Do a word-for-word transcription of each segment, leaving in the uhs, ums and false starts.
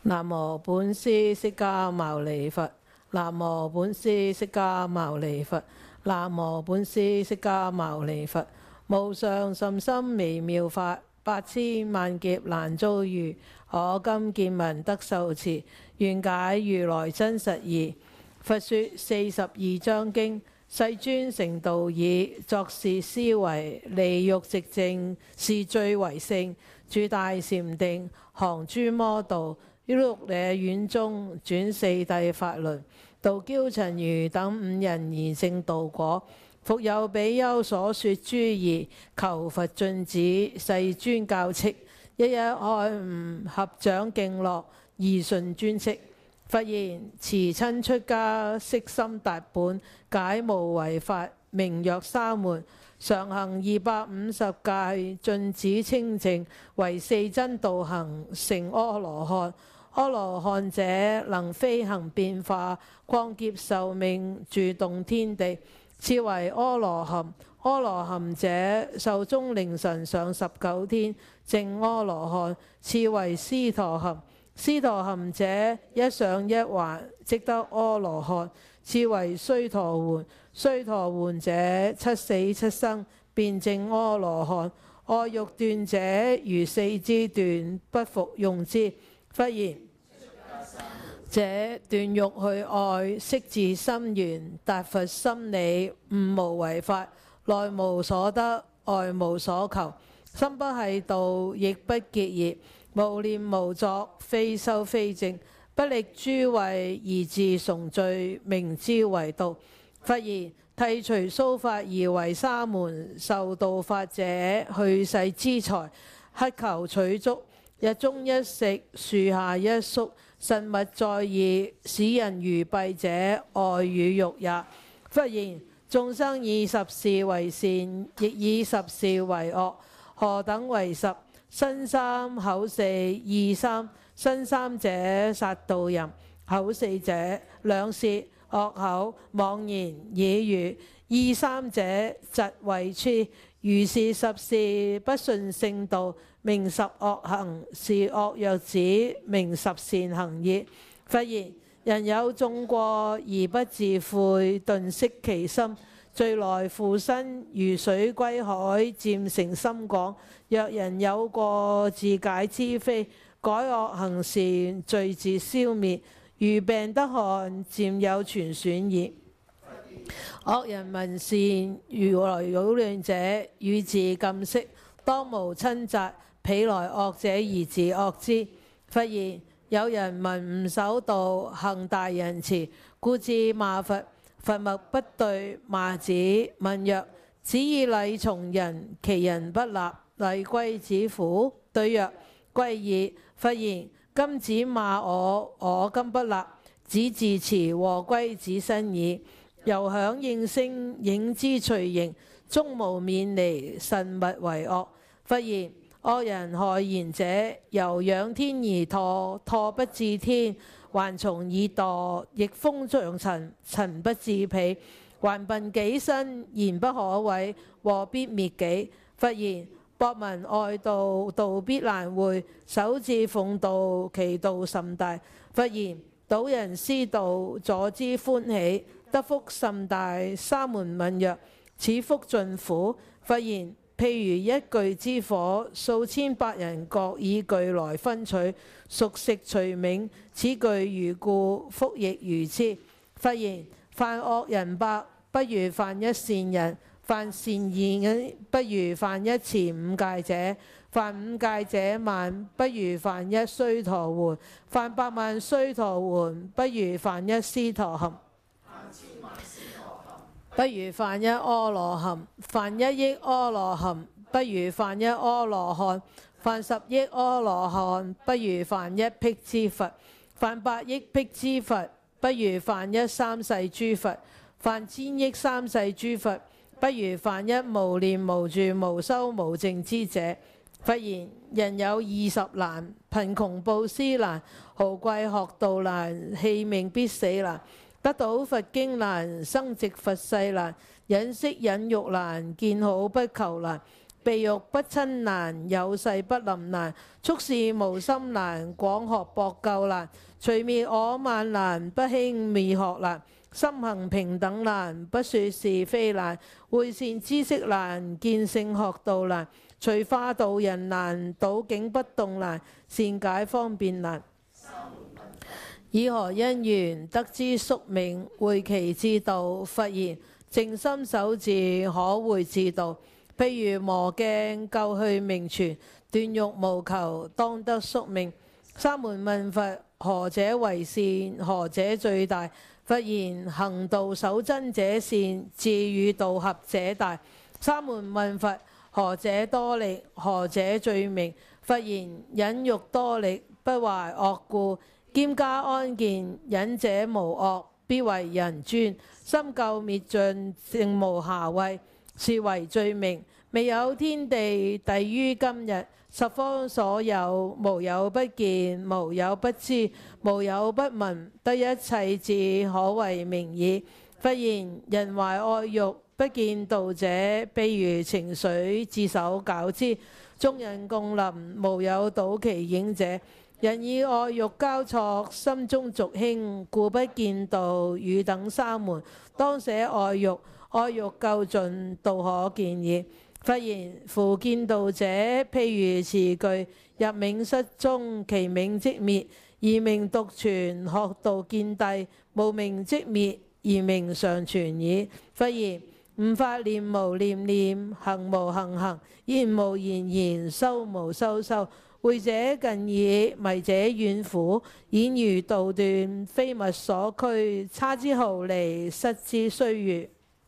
南無本師釋迦牟尼佛。南無本師釋迦牟尼佛。南無本師釋迦牟尼佛。無上甚深微妙法，百千萬劫難遭遇。可今見聞得受持，願解如來真實義。佛說四十二章經，世尊成道已，作是思維，離欲寂靜，是最為勝。住大禪定，降諸魔道，於六野苑中，轉四諦法輪，度憍陳如等五人而證道果。復有比丘所說諸義，求佛盡止，世尊教敕，一一開悟，合掌敬樂，義順專釋。佛言：慈親出家，悉心達本，解無為法，名曰沙門。常行二百五十戒，盡止清淨，為四真道行，成阿羅漢。阿羅漢者，能飛行變化，曠劫壽命，住動天地，次為阿羅漢。阿羅漢者，壽終凌晨上十九天，證阿羅漢，次為斯陀含。斯陀含者，一上一還，即得阿羅漢，次為須陀洹。須陀洹者，七死七生，便證阿羅漢。愛欲斷者，如四肢斷，不復用之。佛言：這斷欲去愛，悉自心緣，達佛心理，悟無為法，內無所得，外無所求，心不繫道，亦不結業，無念無作，非修非證，不力諸位，而自崇罪，名之為道。佛言：剃除鬚髮而為沙門，受道法者，去世資財，乞求取足，日中一食，樹下一宿，實物在耳，使人愚蔽者，愛語欲也。佛言：眾生以十事為善，亦以十事為惡。何等為十？身三、口四、意三。身三者，殺盜淫；口四者，兩舌、惡口、妄言、綺語；意三者，嫉恚痴。如是十事，不順聖道，名十惡行；是惡若止，名十善行也。佛言：人有眾過而不自悔，頓息其心，罪來附身，如水歸海，漸成深廣。若人有過，自解知非，改惡行善，罪自消滅。如病得汗，漸有全損矣。惡人聞善，如來擾亂者，與自禁息，當無親責，彼來惡者而自惡之。佛言：有人聞吾守道，行大仁慈，故至罵佛。佛默不對，罵子，問曰：子以禮從人，其人不立，禮歸子乎？對曰：歸矣。佛言：今子罵我，我今不立，子自持，禍歸子身矣。由響應聲，影之隨形，終無免離，慎勿為惡。佛言：惡人害言者，由仰天而墮，墮不至天，還從以墮，逆風揚塵，塵不至彼，還笨己身，言不可毀，禍必滅己。佛言：博聞愛道，道必難會，守志奉道，其道甚大。佛言：導人思道，助之歡喜，得福甚大。沙門問曰：此福盡乎？佛言：譬如一炬之火，數千百人各以炬來分取，熟食隨名，此炬如故，福亦如之。佛言：犯惡人百，不如犯一善人；犯善言，不如犯一持五戒者；犯五戒者萬，不如犯一須陀洹；犯百萬須陀洹，不如犯一斯陀含。不如犯一阿羅漢；犯一億阿羅漢，不如犯一阿羅漢；犯十億阿羅漢，不如犯一辟支佛；犯百億辟支佛，不如犯一三世諸佛；犯千億三世諸佛，不如犯一無念無住無修無證之者。佛言：人有二十難，貧窮布施難，豪貴學道難，棄命必死難，得到佛經難，生值佛世難，忍息忍辱難，見好不求難， 避欲不親難，有世不臨難，速事無心難，廣學博究難，除滅我慢難，不輕未學難，心行平等難，不說是非難，會善知識難，見性學道難，隨化度人難，倒境不動難，善解方便難。以何因緣得知宿命，會其至道？佛言：靜心守志，可會至道。譬如磨鏡，究去名存，斷欲無求，當得宿命。沙門問佛：何者為善？何者最大？佛言：行道守真者善，智與道合者大。沙門問佛：何者多力？何者最明？佛言：忍辱多力，不懷惡故，兼加安見，忍者無惡，必為人尊。深究滅盡，淨無瑕穢，是為最明。未有天地，帝於今日，十方所有，無有不見，無有不知，無有不聞，得一切智，可為明矣。佛言：人懷愛欲，不見道者，譬如晴水，自手攪之，眾人共淋，無有倒其影者。人以愛欲交錯，心中續輕，故不見道。汝等沙門，當捨愛欲，愛欲究盡，道可見矣。佛言：夫見道者，譬如瓷具入冥室中，其名即滅，而名獨存；學道見諦，無名即滅，而名常存矣。佛言：吾法念無念念，行無行行，言無言言，修無修修。會者近矣，迷者遠乎？演如道斷，非物所驅，差之毫厘，失之須臾。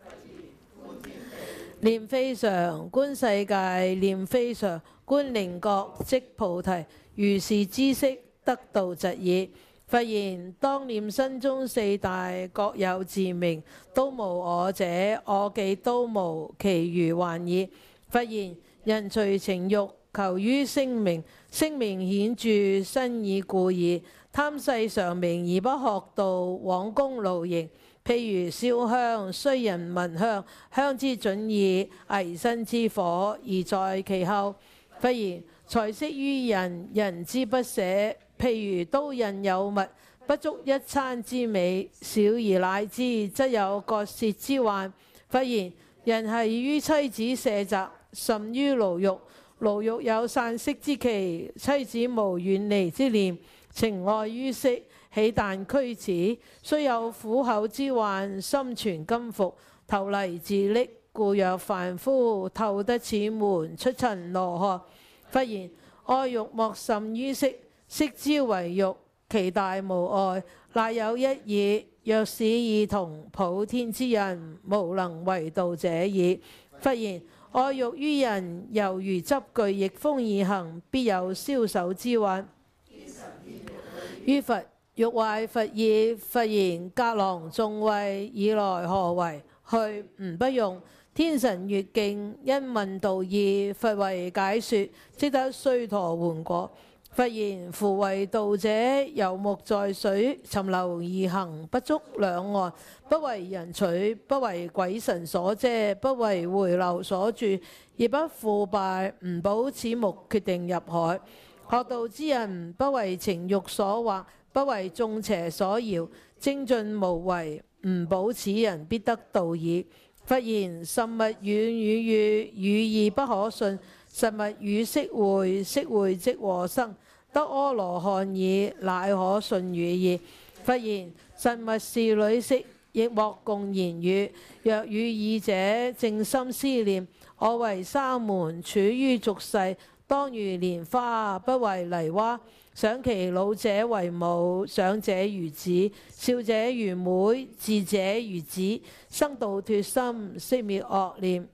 念非常，觀世界；念非常，觀靈覺，即菩提。如是知識，得道疾矣。佛言：當念身中四大，各有自名，都無我者，我既都無，其餘還矣。佛言：人隨情欲，求於聲名，聲名顯著，身已故矣。貪世常名而不學道，枉功勞形。譬如燒香，雖人聞香，香之準矣，危身之火，而在其後。佛言：財色於人，人之不捨。譬如刀刃有物，不足一餐之美，少而乃知，則有割舌之患。佛言：人繫於妻子舍宅，甚於牢獄。牢獄有散息之期，妻子無遠離之念，情愛於色，豈但驅此？雖有苦口之患，心存甘伏，投泥自溺，故若凡夫，透得此門，出塵羅漢。佛言：愛欲莫甚於色，色之為欲，其大無礙，乃有一耳。若使耳同，普天之人，無能為道者矣。佛言：愛欲於人，猶如執具逆風而行，必有消手之患。於佛欲壞佛意。佛言：隔廊眾位，以來何為？去，吾不用。天神越境，因問道義，佛為解說，即得須陀洹果。佛言：夫為道者，游木在水，尋流而行，不足兩岸，不為人取，不為鬼神所遮，不為回流所住，而不腐敗，吾保此木決定入海。學道之人，不為情欲所惑，不為眾邪所搖，精進無為，吾保此人必得道矣。佛言：甚密語與語，語義不可信；實密與識會，識會即獲生。得阿羅漢已，乃可信語矣。佛言：實密是女色，亦莫共言語。若語意者，靜心思念。我為沙門，處於俗世，當如蓮花，不為泥窪。想其老者為母，長者如子，少者如妹，智者如子。生度脱心，息滅惡念。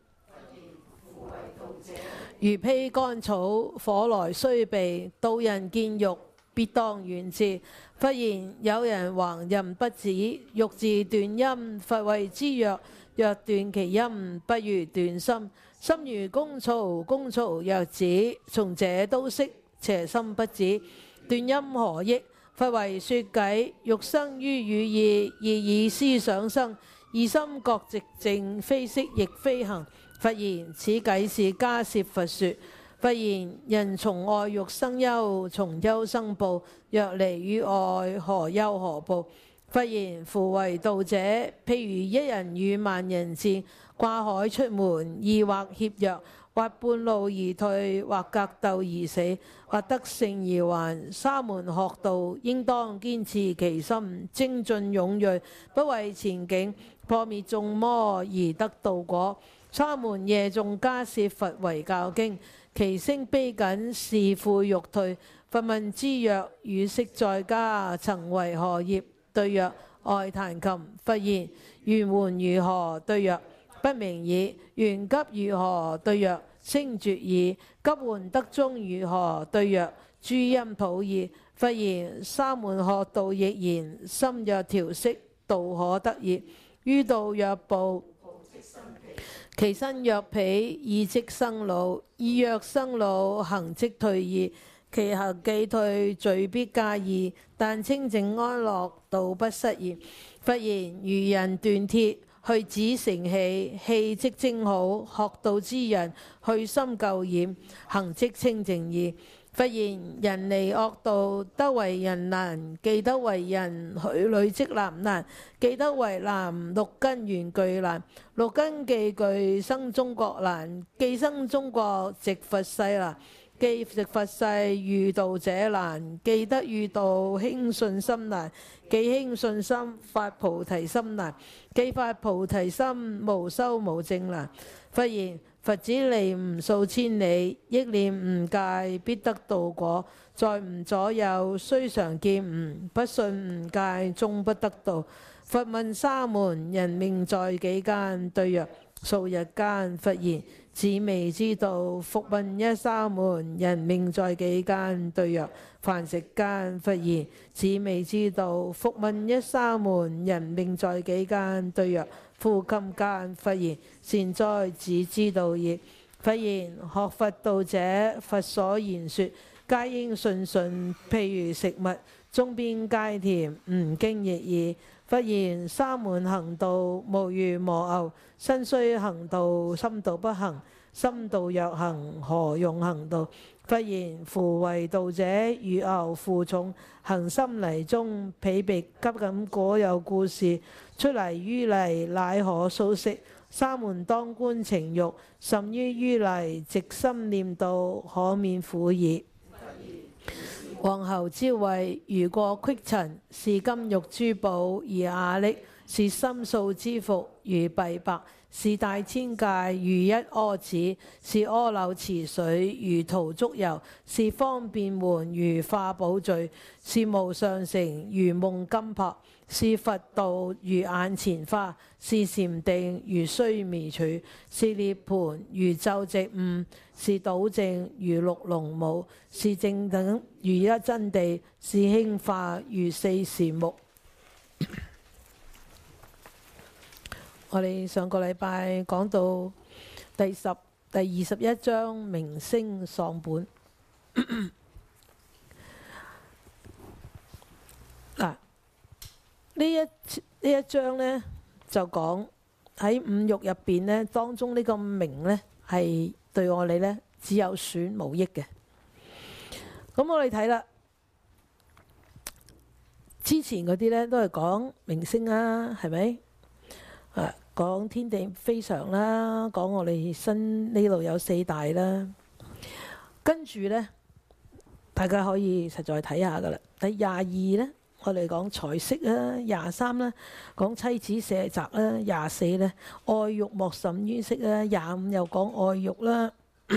如披乾草，火來雖避，道人見欲，必當遠之。佛言：有人橫淫不止，欲自斷因，佛謂之曰：若斷其因，不如斷心。心如工曹，工曹若止，從者都悉邪心不止。斷因何益？佛為說偈：欲生於語意，意以思想生。二心覺寂靜，非色亦非行。 佛言：此偈是迦葉佛說。佛言：人從愛欲生憂，從憂生怖。若離於愛，何憂何怖？佛言：夫為道者，譬如一人與萬人戰，跨海出門，意或怯弱，或半路而退，或格鬥而死，或得勝而還。沙門學道，應當堅持其心，精進勇銳，不畏前境，破滅眾魔而得道果。沙門夜誦迦葉佛遺教經，其聲悲謹，是負欲退。佛問之曰：汝昔在家，曾為何業？對曰：愛彈琴。佛言：緣緩如何？對曰：不明矣。緣急如何？對曰：聲絕矣。急緩得中如何？對曰：諸音譜矣。佛言：沙門學道亦然，心若調息，道可得矣。於道若步，其身若彼，意即生老。意若生老，行即退矣。其行既退，罪必加矣。但清淨安樂，道不失焉。佛言：如人鍛鐵，去脂成器，器即精好。學道之人，去心垢染，行即清淨矣。佛言：人離惡道，得為人難。既得為人，去累積男難。既得為男，六根緣具難。六根既具，生中國難。既生中國，值佛世難。既值佛世，遇道者難。既得遇道，興信心難。既興信心，發菩提心難。既發菩提心，無修無證難。佛言：佛子離吾數千里，憶念吾戒，必得道果。在吾左右，雖常見吾，不信吾戒，終不得道。佛問沙門：人命在幾間？對曰：數日間。佛言：子未知道。復問一沙門：人命在幾間？對曰：飯食間。佛言：子未知道。復問一沙門：人命在幾間？對曰：呼吸間。佛言：善哉，子知道矣。佛言：學佛道者，佛所言說，皆應信信，譬如食物，中邊皆甜，吾經亦爾。佛言：沙門行道，無如磨牛，身雖行道，心道不行。心道若行，何用行道？佛言：夫為道者，如牛負重，行深泥中，彼鼻急咁果有故事，出泥於泥，乃可蘇息。沙門當觀情欲，甚於於泥，直心念道，可免苦矣。黃喉焦慧，如過隙塵，是金玉珠寶而瓦礫，是深素之服如敝帛，是大千界如一柯子，是阿耨池水如塗足油，是方便門如化寶聚，是無上城如夢金箔，是佛道如眼前花，是禪定如須彌柱，是涅盤如晝夕午，是倒正如六龍舞，是正等如一真地，是興化如四時木。我哋上個禮拜講到第十、第二十一章名聲喪本。嗱，呢一呢一章呢，就講喺五欲入邊呢，當中呢個名呢，係對我哋呢只有損無益嘅。咁我哋睇啦，之前嗰啲呢都係講名聲啊，係咪？啊，講天地非常啦，講我哋身呢度有四大啦，跟住呢，大家可以實在睇下噶啦。第廿二呢，我哋講財色啦；廿三呢，講妻子舍宅啦；廿四呢，愛欲莫甚於色啦；廿五又講愛欲啦。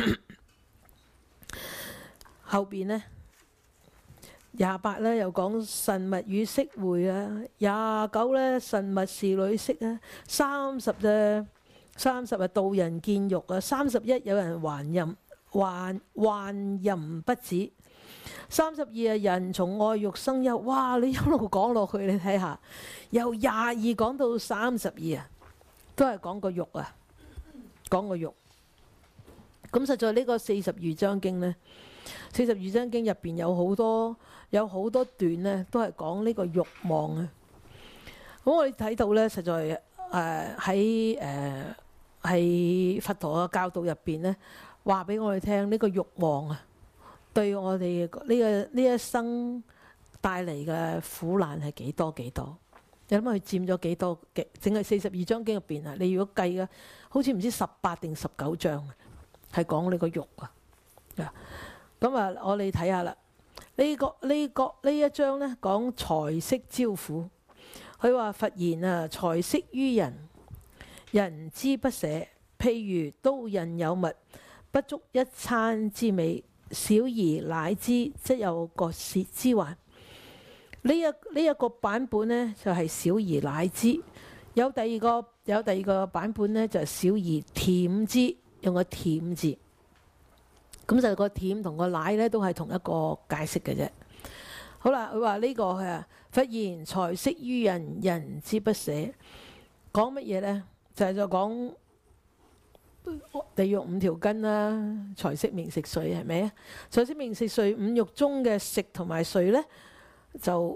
後邊呢，廿八咧又講慎勿與色會啊，廿九咧慎勿侍女色啊，三十咧三十啊妒人見欲啊，三十一有人還淫還還淫不止，三十二啊人從愛欲生憂。哇！你一路講落去，你睇下，由廿二講到三十二啊，都係講個欲啊，講個欲。咁實在呢個四十餘章經呢，四十餘章經入邊有好多有好多段呢，都係講呢個欲望啊。咁我哋睇到呢，實在誒喺誒喺佛陀嘅教導入邊咧，話俾我哋聽呢個慾望啊，對我哋呢個呢一生帶嚟嘅苦難係幾多幾多？你諗下佢佔咗幾多嘅？淨係四十二章經入邊啊！你如果計嘅，好似唔知十八定十九章，係講呢個慾啊。咁啊，我哋睇下啦。呢個呢個呢一章咧講財色招苦。佢話佛言啊，財色於人，人之不捨。譬如刀刃有物，不足一餐之美，小兒乃知，則有割舌之患。呢一呢一個版本呢，就係小兒乃知，有第二個有第二個版本呢，就係小兒舔知，用個舔字。咁就個舔同個奶呢，都係同一個解釋嘅啫。好啦，佢話呢個係啊，佛言財色於人，人之不捨。講乜嘢呢？就係就講地獄五條根啦，財色名食睡係咪啊？財色名食睡五欲中嘅食同埋睡呢，就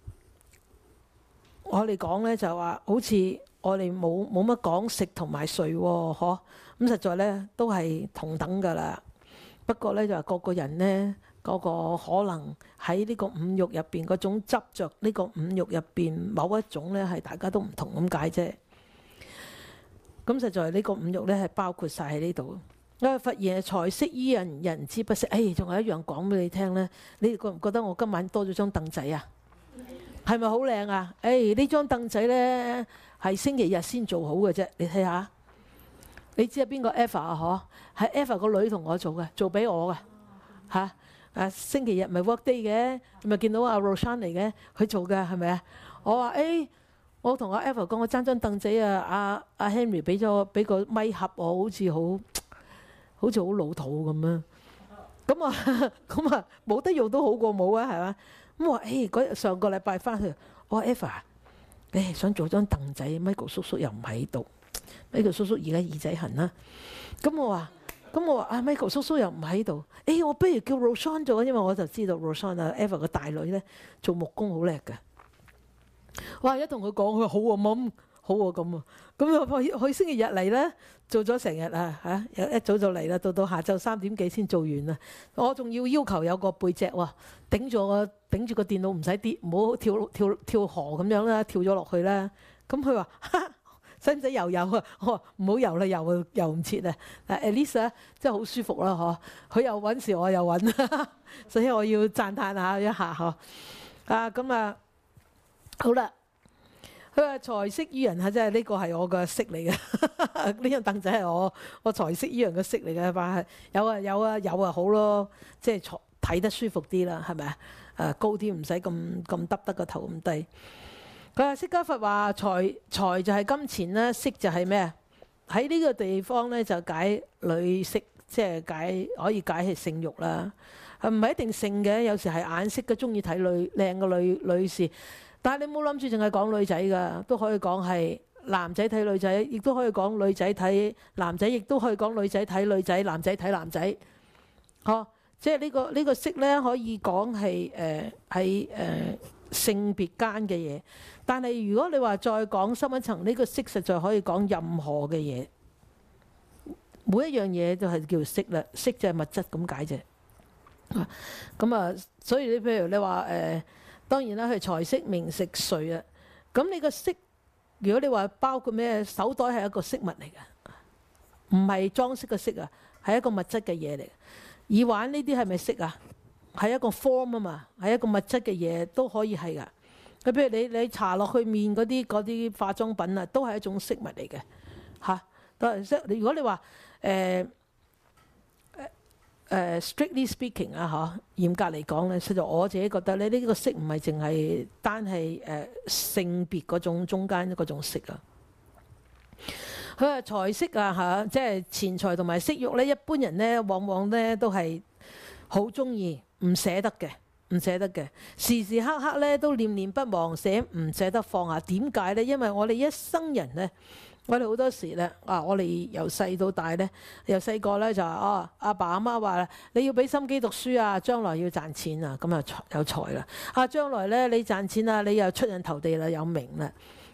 我哋講呢，就話好似我哋冇冇乜講食同埋睡喎，嗬？咁實在呢，都係同等噶啦。不過呢，就話個個人呢，嗰個可能喺呢個五欲入邊嗰種執着，呢個五欲入邊某一種呢，係大家都唔同咁解啫。咁實在呢個五欲咧係包括晒喺呢度。因為佛言財色於人，人之不捨。誒，仲有一樣講俾你聽咧，你哋覺唔覺得我今晚多咗張凳仔啊？係咪好靚啊？誒，呢張凳仔咧係星期日先做好嘅啫，你睇下。你知係邊個 Eva 啊？嗬，係 Eva 個女同我做嘅，做俾我嘅嚇。啊，星期日咪 work day 嘅，咪見到阿 Roseanne 嚟嘅，佢做嘅係咪啊？我話誒。我同阿 Eva 講，我爭張凳仔啊！阿阿 Henry 俾咗俾個咪盒我，好似好好似好老土咁啊！咁啊咁啊，冇得用都好過冇啊，係嘛？咁我話誒，嗰日上個禮拜翻去，我話 Eva，誒想做張凳仔 ，Michael 叔叔又唔喺度 ，Michael 叔叔而家耳仔痕啦。咁我話，咁我話阿 Michael 叔叔又唔喺度，誒我不如叫 Roseanne 做，因為我就知道 Roseanne 啊 Eva 個大女咧做木工好叻嘅。哇！一同佢講，佢話好喎，冇好喎咁啊。咁佢佢星期日嚟咧，做咗成日啊嚇，一早就嚟啦，到到下晝三點幾先做完啊。我仲要要求有個背脊喎，頂住個頂住個電腦唔使跌，唔好跳跳跳河咁樣啦，跳咗落去啦。咁佢話使唔使游游啊？我話唔好游啦，游游唔切啊。誒 Elisa 真係好舒服啦，嗬。佢又揾時，我又揾，所以我要讚歎下一下嗬。啊咁啊〜好啦，佢話財色於人嚇，真係呢個係我個色嚟嘅。呢張凳仔係我我財色於人嘅色嚟嘅，話有啊有啊有啊好咯，即係坐睇得舒服啲啦，係咪啊？誒高啲唔使咁咁耷得個頭咁低。佢話釋迦佛話財財就係金錢啦，色就係咩啊？喺呢個地方咧就解女色，即係解可以解係性慾啦。係唔係一定性嘅？有時係眼色嘅，中意睇女靚嘅女女士。但係你冇諗住淨係講女仔㗎，都可以講係男仔睇女仔，亦都可以講女仔睇男仔，亦都可以講女仔睇女仔，男仔睇男仔。嗬，即係呢個呢個色咧，可以講係誒喺誒性別間嘅嘢。但係如果你話再講深一層，呢個色實在可以講任何嘅嘢，每一樣嘢都係叫色啦。色就係物質咁解啫。咁啊，所以你譬如你話誒。當然啦，係財色名食睡啊。咁你個色，如果你話包括咩，手袋係一個飾物嚟嘅，唔係裝飾嘅飾啊，係一個物質嘅嘢嚟。耳環呢啲係咪飾啊？係一個 form 啊嘛，係一個物質嘅嘢都可以係㗎。佢譬如你你搽落去面嗰啲嗰啲化妝品啊，都係一種飾物嚟嘅嚇。都係色。如果你話誒。誒、uh, strictly speaking 啊，嗬，嚴格嚟講咧，實在我自己覺得咧，呢、這個色唔係淨係單係誒、uh, 性別嗰種中間嗰種色啊。佢話財色啊嚇，即係錢財同埋色欲咧，一般人咧往往咧都係好中意，唔捨得嘅，唔捨得嘅，時時刻刻咧都念念不忘，捨唔捨得放下。點解咧？因為我哋一生人咧。我哋好多時咧，啊！我哋由細到大咧，由細個咧就話哦，阿爸阿媽話你要俾心機讀書啊，將來要賺錢啊，咁啊有財啦。啊，將來咧你賺錢啊，你又出人頭地啦，有名啦。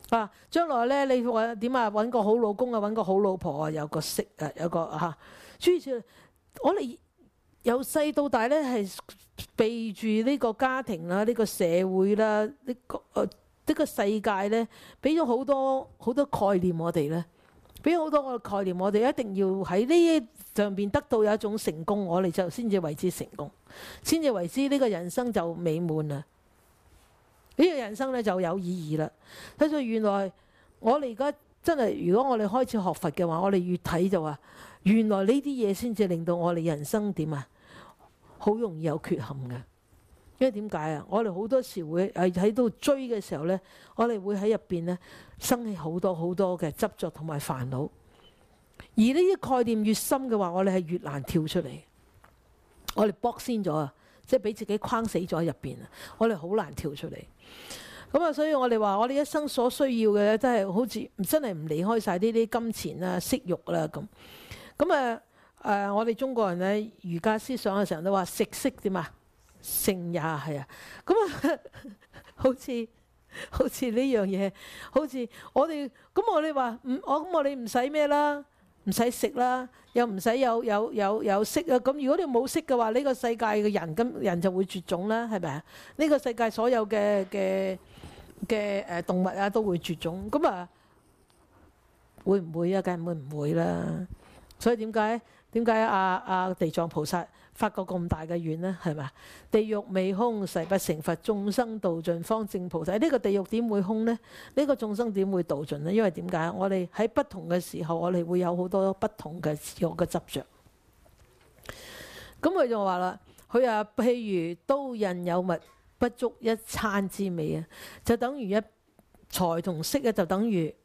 啊，將來咧你話點啊？揾個好老公啊，揾個好老婆啊，有個識啊，有個嚇。諸如此類，我哋由細到大咧係被住呢個家庭啦、呢個社會啦、呢個誒呢個世界咧，俾咗好多好多概念我哋咧，俾好多個概念我哋一定要喺呢上邊得到有一種成功，我哋就先至為之成功，先至為之呢個人生就美滿啦。呢個人生咧就有意義啦。所以原來我哋而家真係，如果我哋開始學佛嘅話，我哋越睇就話，原來呢啲嘢先至令到我哋人生點啊，好容易有缺陷嘅。因為點解啊？我哋好多時會係喺度追嘅時候咧，我哋會喺入邊咧生起好多好多嘅執着同埋煩惱。而呢啲概念越深嘅話，我哋係越難跳出嚟。我哋搏先咗啊！即係俾自己框死咗喺入邊啊！我哋好難跳出嚟。咁啊，所以我哋話我哋一生所需要嘅咧，真係好似真係唔離開晒呢啲金錢啊、色欲啦咁。咁啊誒，我哋中國人咧儒家思想嘅時候都話食色點啊，性也係啊。咁啊，好似好似呢樣嘢，好似我哋咁我哋話唔，我咁我哋唔使咩啦。唔使食啦，又唔使有有有有色啊！咁如果你冇色嘅話，呢個世界嘅人咁人就會絕種啦，係咪啊？呢個世界所有嘅嘅嘅誒動物啊都會絕種，咁啊會唔會啊？梗係會唔會啦？所以點解點解阿阿地藏菩薩發個咁大嘅願呢？係咪？地獄未空，誓不成佛；眾生度盡，方證菩薩。呢個地獄點會空呢？呢個眾生點會度盡呢？因為點解？我哋喺不同嘅時候，我哋會有好多不同嘅自我嘅執着。咁佢就話啦，佢話譬如刀刃有物，不足一餐之美啊，就等於一財同色啊，就等於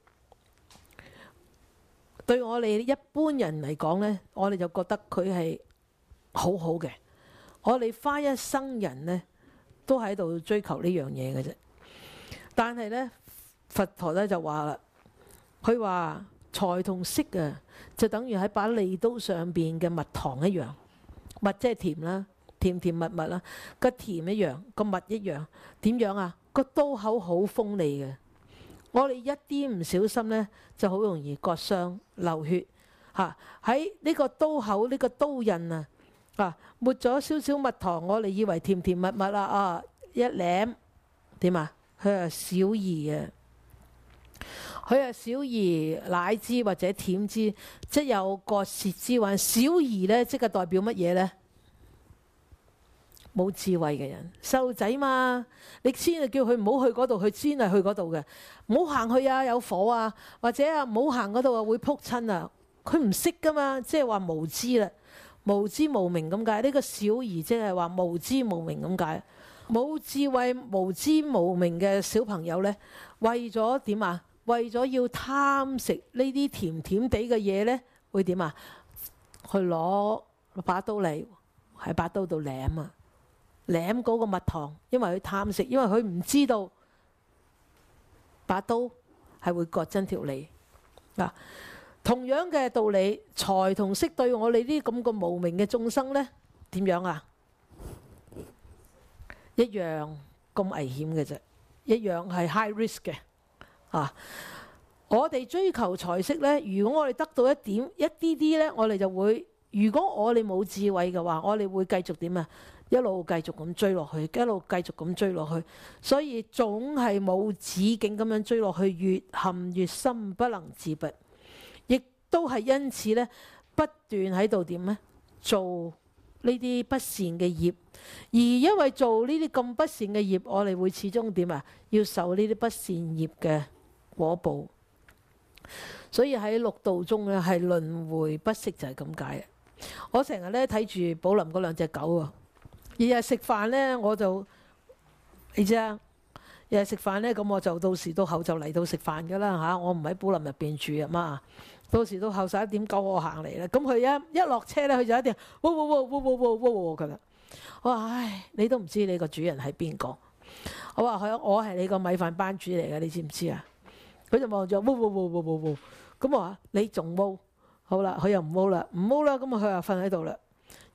對我哋一般人嚟講呢，我哋就覺得佢係好好嘅。我哋花一生人呢，都喺度追求呢樣嘢嘅啫。但係呢，佛陀咧就話啦，佢話財同色啊，就等於喺把利刀上邊嘅蜜糖一樣。蜜即係甜啦，甜甜蜜蜜啦，個甜一樣，個蜜一樣。點樣啊？個刀口好鋒利嘅。我哋一啲唔小心呢，就好容易割傷流血嚇。喺呢個刀口呢個刀刃啊，啊抹咗少少蜜糖，我哋以為甜甜蜜蜜啦啊，一舐點啊？佢係小兒啊，佢係小兒奶之或者舔之，即有割舌之患。小兒呢，即係代表乜嘢呢？冇智慧嘅人，細路仔嘛，你先係叫佢唔好去嗰度，佢先係去嗰度嘅。唔好行去啊，有火啊，或者啊唔好行嗰度啊，會撲親啊。佢唔識噶嘛，即係話無知啦，無知無明咁解。呢個小兒即係話無知無明咁解。冇智慧、無知無明嘅小朋友呢，為咗點啊？為咗要貪食呢啲甜甜地嘅嘢呢，會點啊？去攞把刀嚟喺把刀度舐啊！舐嗰個蜜糖，因為佢貪食，因為佢唔知道把刀係會割真條脷嗱。同樣嘅道理，財同色對我哋呢啲咁嘅無明嘅眾生呢，點樣啊？一樣咁危險嘅啫，一樣係 high risk 嘅啊！我哋追求財色呢，如果我哋得到一點一啲啲呢，我哋就會；如果我哋冇智慧嘅話，我哋會繼續點啊？一路繼續咁追落去，一路繼續咁追落去，所以總係冇止境咁樣追落去，越陷越深，不能自拔。亦都係因此呢，不斷喺度點呢？做呢啲不善嘅業，而因為做呢啲咁不善嘅業，我哋會始終點啊？要受呢啲不善業嘅果報。所以喺六道中咧，係輪迴不息，就係咁解。我成日咧睇住寶林嗰兩隻狗啊，日日食飯咧，我就你知啊，日日食飯咧，咁我就到時到後就嚟到食飯噶啦嚇。我唔喺寶林入邊住啊嘛，到時到後十一點九我行嚟啦。咁佢一一落車咧，佢就一定喎喎喎喎喎喎喎噶啦。我話唉，你都唔知你個主人係邊個？我話佢，我係你個米飯班主嚟嘅，你知唔知啊？佢就望住，喎喎喎喎喎喎。咁我話你仲冇？好啦，佢又唔冇啦，唔冇啦。咁啊，佢又瞓喺度啦。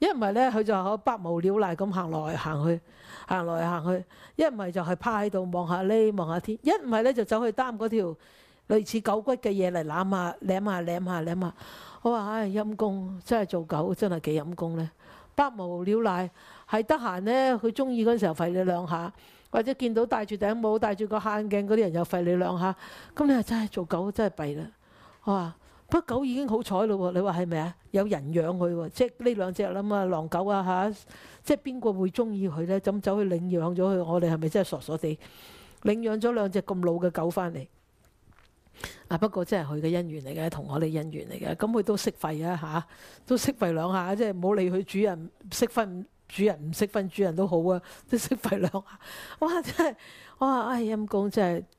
一唔係咧佢就好百無聊賴咁行來行去，行來行去；一唔係就係趴喺度望下呢望下天；一唔係咧就走去擔嗰條類似狗骨嘅嘢嚟攬下舐下舐下舐下。我話唉陰公，真係做狗真係幾陰公咧，百無聊賴，係得閒咧佢中意嗰陣時候吠你兩下，或者見到戴住頂帽戴住個眼鏡嗰啲人又吠你兩下，咁你話真係做狗真係弊啦。我話不過狗已經好彩咯喎，你話係咪啊？有人養佢喎，即係呢兩隻啦嘛，狼狗啊嚇，即係邊個會中意佢咧？咁走去領養咗佢，我哋係咪真係傻傻地領養咗兩隻咁老嘅狗翻嚟？啊不過真係佢嘅姻緣嚟嘅，同我哋姻緣嚟嘅，咁佢都識吠啊嚇，都識吠兩下，即係唔好理佢主人識分主人唔識分主人都好啊，都識吠兩下。哇！真係我話唉陰公真係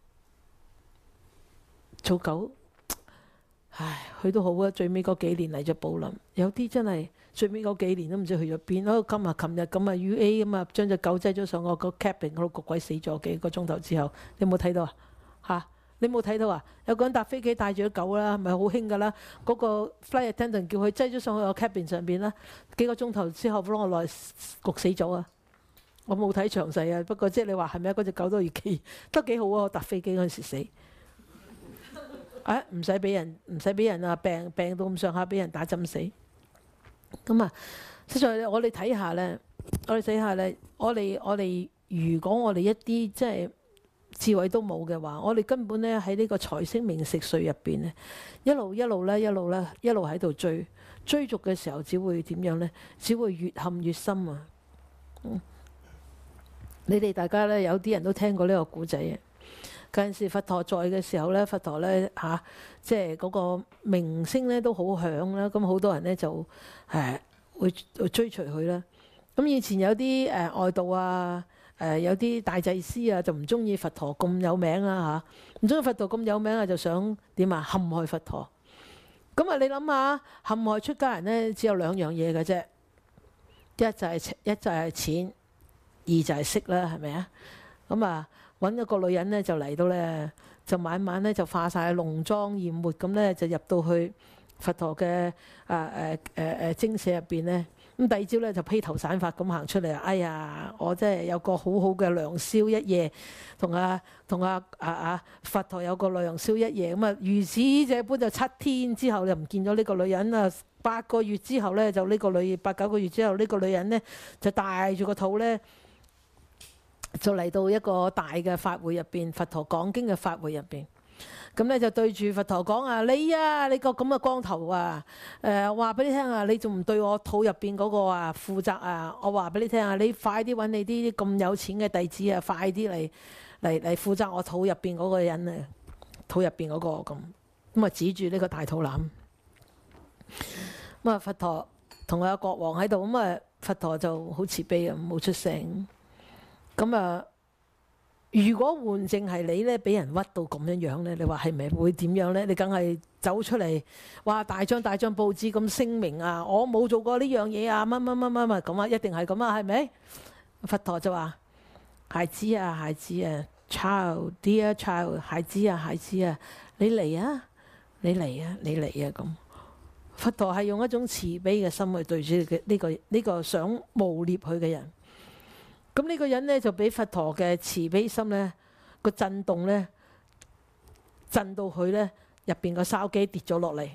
做狗。唉，佢都好啊！最尾嗰幾年嚟咗寶林，有啲真係最尾嗰幾年都唔知去咗邊。哦，今日、琴日咁啊，U A 咁啊，將隻狗擠咗上我個 cabin 嗰度，個鬼死咗幾個鐘頭之後，你冇睇到啊？嚇，你冇睇到啊？有個人搭飛機帶住咗狗啦，咪好興噶啦。嗰個 flight attendant 叫佢擠咗上去個 cabin 上邊啦，幾個鐘頭之後，攞落嚟焗死咗啊！我冇睇詳細啊，不過即係你話係咪啊？嗰隻狗都幾都幾好啊！我搭飛機嗰陣時死。啊！唔使俾人，唔使俾人啊！病病到咁上下，俾人打針死。咁啊，實在我哋睇下咧，我哋睇下咧，我哋我哋如果我哋一啲即係智慧都冇嘅話，我哋根本咧喺呢個財色名食睡入邊咧，一路一路咧，一路咧，一路喺度追追逐嘅時候，只會點樣咧？只會越陷越深啊！嗯，你哋大家咧有啲人都聽過呢個故仔嘅。嗰陣時佛陀在嘅時候咧，佛陀咧嚇、啊，即係嗰個名聲咧都好響啦。咁好多人咧就誒、啊、會追隨佢啦。咁以前有啲誒、呃、外道啊，誒、呃、有啲大祭司啊，就唔中意佛陀咁有名啊嚇，唔中意佛陀咁有名啊，就想點啊陷害佛陀。咁啊，你諗下陷害出家人咧，只有兩樣嘢嘅啫，一就係一就係錢，二就係色啦，係咪啊？咁啊〜揾一個女人咧就嚟到咧，就晚晚咧就化晒濃妝豔抹咁咧，就入到去佛陀嘅啊誒誒誒精舍入邊咧。咁第二朝咧就披頭散髮咁行出嚟啊！哎呀，我真係有個好好嘅良宵一夜，同啊同啊啊啊佛陀有個良宵一夜。咁啊如此這般就七天之後就唔見咗呢個女人啦。八個月之後咧就呢個女八九個月之後呢個女人咧就帶住個肚咧。就嚟到一個大嘅法會入邊，佛陀講經嘅法會入邊，咁咧就對住佛陀講啊，你啊，你個咁嘅光頭啊，誒話俾你聽啊，你仲唔對我肚入邊嗰個啊負責啊？我話俾你聽啊，你快啲揾你啲咁有錢嘅弟子啊，快啲嚟嚟嚟負責我肚入邊嗰個人啊，肚入邊嗰個咁，咁啊指住呢個大肚腩，咁啊佛陀同阿國王喺度，咁啊佛陀就好慈悲啊，冇出聲。咁啊，如果換正係你咧，俾人屈到咁樣樣咧，你話係咪會點樣咧？你梗係走出嚟，哇！大張大張報紙咁聲明啊，我冇做過呢樣嘢啊，乜乜乜乜乜咁啊，一定係咁啊，係咪？佛陀就話：孩子啊，孩子啊 ，child dear child，孩子啊，孩子啊，你嚟啊，你嚟啊，你嚟啊咁。佛陀係用一種慈悲嘅心去對住嘅呢個呢個想誣衊佢嘅人。咁呢個人咧就俾佛陀嘅慈悲心咧個震動咧震到佢咧入邊個筲箕跌咗落嚟，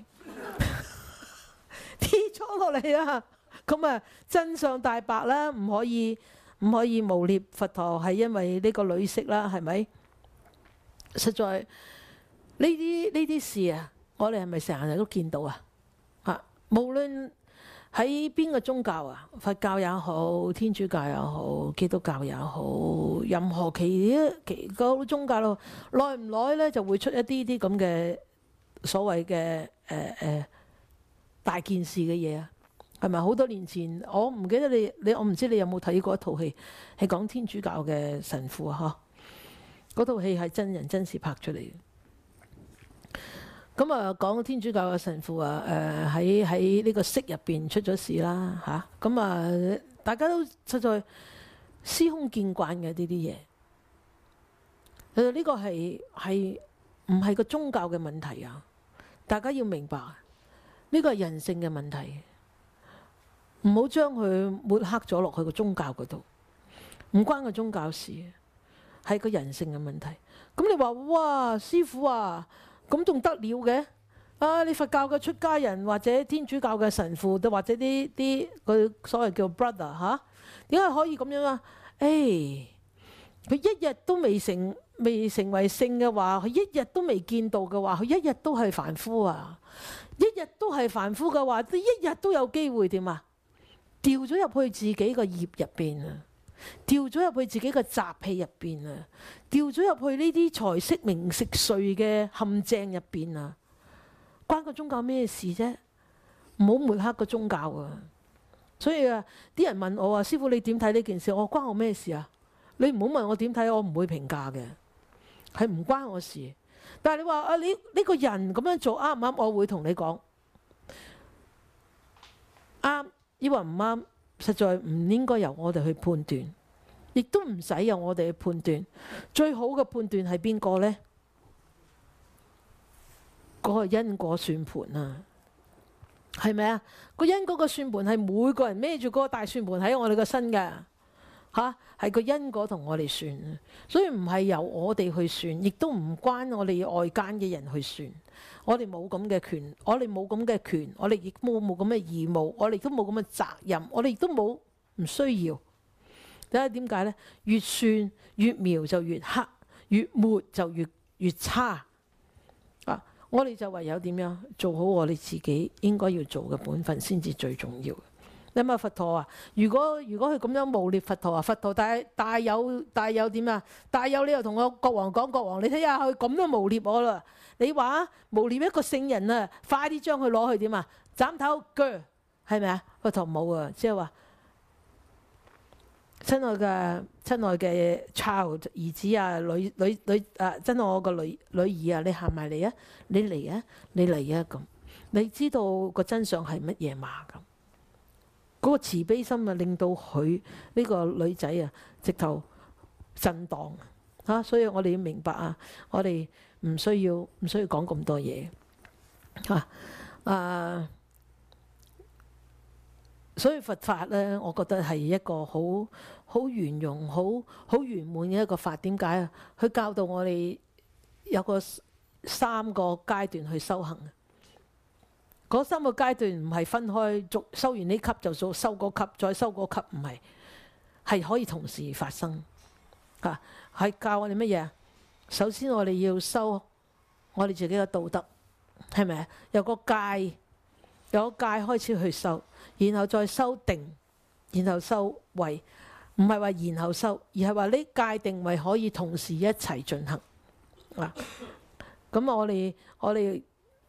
跌咗落嚟啊！咁啊真相大白啦，唔可以唔可以誣衊佛陀係因為呢個女色啦，係咪？實在呢啲呢啲事啊，我哋係咪成日都見到啊？啊，無論喺邊個宗教啊，佛教也好，天主教也好，基督教也好，任何其其個宗教咯，耐唔耐咧就會出一啲啲咁嘅所謂嘅誒誒大件事嘅嘢啊，係咪？好多年前我唔記得你你我唔知你有冇睇過一套戲，係講天主教嘅神父啊，嗬，嗰套戲係真人真事拍出嚟嘅。咁啊，講天主教嘅神父啊，誒喺喺呢個色入邊出咗事啦嚇。咁啊，大家都實在司空見慣嘅呢啲嘢。其實呢個係係唔係個宗教嘅問題啊？大家要明白，呢個係人性嘅問題。 唔好將佢抹黑咗落去個宗教嗰度，唔關個宗教事，係個人性嘅問題。咁你話哇，師父啊，咁仲得了嘅？啊，你佛教嘅出家人或者天主教嘅神父，或者啲啲佢所謂叫 brother 嚇，點解可以咁樣啊？誒，佢一日都未成未成為聖嘅話，佢一日都未見到嘅話，佢一日都係凡夫啊！一日都係凡夫嘅話，你一日都有機會點啊？掉咗入去自己個業入邊啊！掉咗入去自己個習氣入邊啊！掉咗入去呢啲財色名食睡嘅陷阱入邊啊！關個宗教咩事啫？唔好抹黑個宗教啊！所以啊，啲人問我啊，師父你點睇呢件事？我話關我咩事啊？你唔好問我點睇，我唔會評價嘅，係唔關我事。但係你話啊，你呢個人咁樣做啱唔啱？我會同你講啱，抑或唔啱，實在唔應該由我哋去判斷，亦都唔使由我哋去判斷。最好嘅判斷係邊個呢？嗰個因果算盤啊，係咪啊？個因果個算盤係每個人孭住嗰個大算盤喺我哋個身嘅嚇，係個因果同我哋算，所以唔係由我哋去算，亦都唔關我哋外間嘅人去算。我哋冇咁嘅權，我哋冇咁嘅權，我哋亦冇冇咁嘅義務，我哋都冇咁嘅責任，我哋亦都冇唔需要。睇下點解呢？越算越描就越黑，越抹就越越差。我哋就唯有點樣做好我哋自己應該要做嘅本分先至最重要。你諗下佛陀啊，如果如果佢咁樣誣蔑佛陀啊，佛陀大大有大有點啊？大有你又同我國王講，國王你睇下佢咁樣誣蔑我啦，你話誣蔑一個聖人啊，快啲將佢攞去點啊？斬頭鋸，係咪啊？佛陀冇啊，即係話親愛嘅親愛嘅 child 兒子啊，女女女啊，真係我個女女兒啊，你行埋嚟啊，你嚟啊，你嚟啊咁，你知道個真相係乜嘢嘛？咁嗰個慈悲心啊，令到佢呢個女仔啊，直頭震盪啊！所以我哋要明白啊，我哋唔需要唔需要講咁多嘢啊啊！所以佛法咧，我覺得係一個好好圓融、好好圓滿嘅一個法。點解啊？佢教導我哋有個三個階段去修行。嗰三個階段唔係分開，做修完呢級就做修嗰級，再修嗰級，唔係，係可以同時發生。啊，係教我哋乜嘢啊？首先我哋要修我哋自己嘅道德，係咪啊？有個戒。有戒開始去修，然後再修定，然後修慧，唔係話然後修，而係話呢戒定慧可以同時一齊進行。啊，咁我哋我哋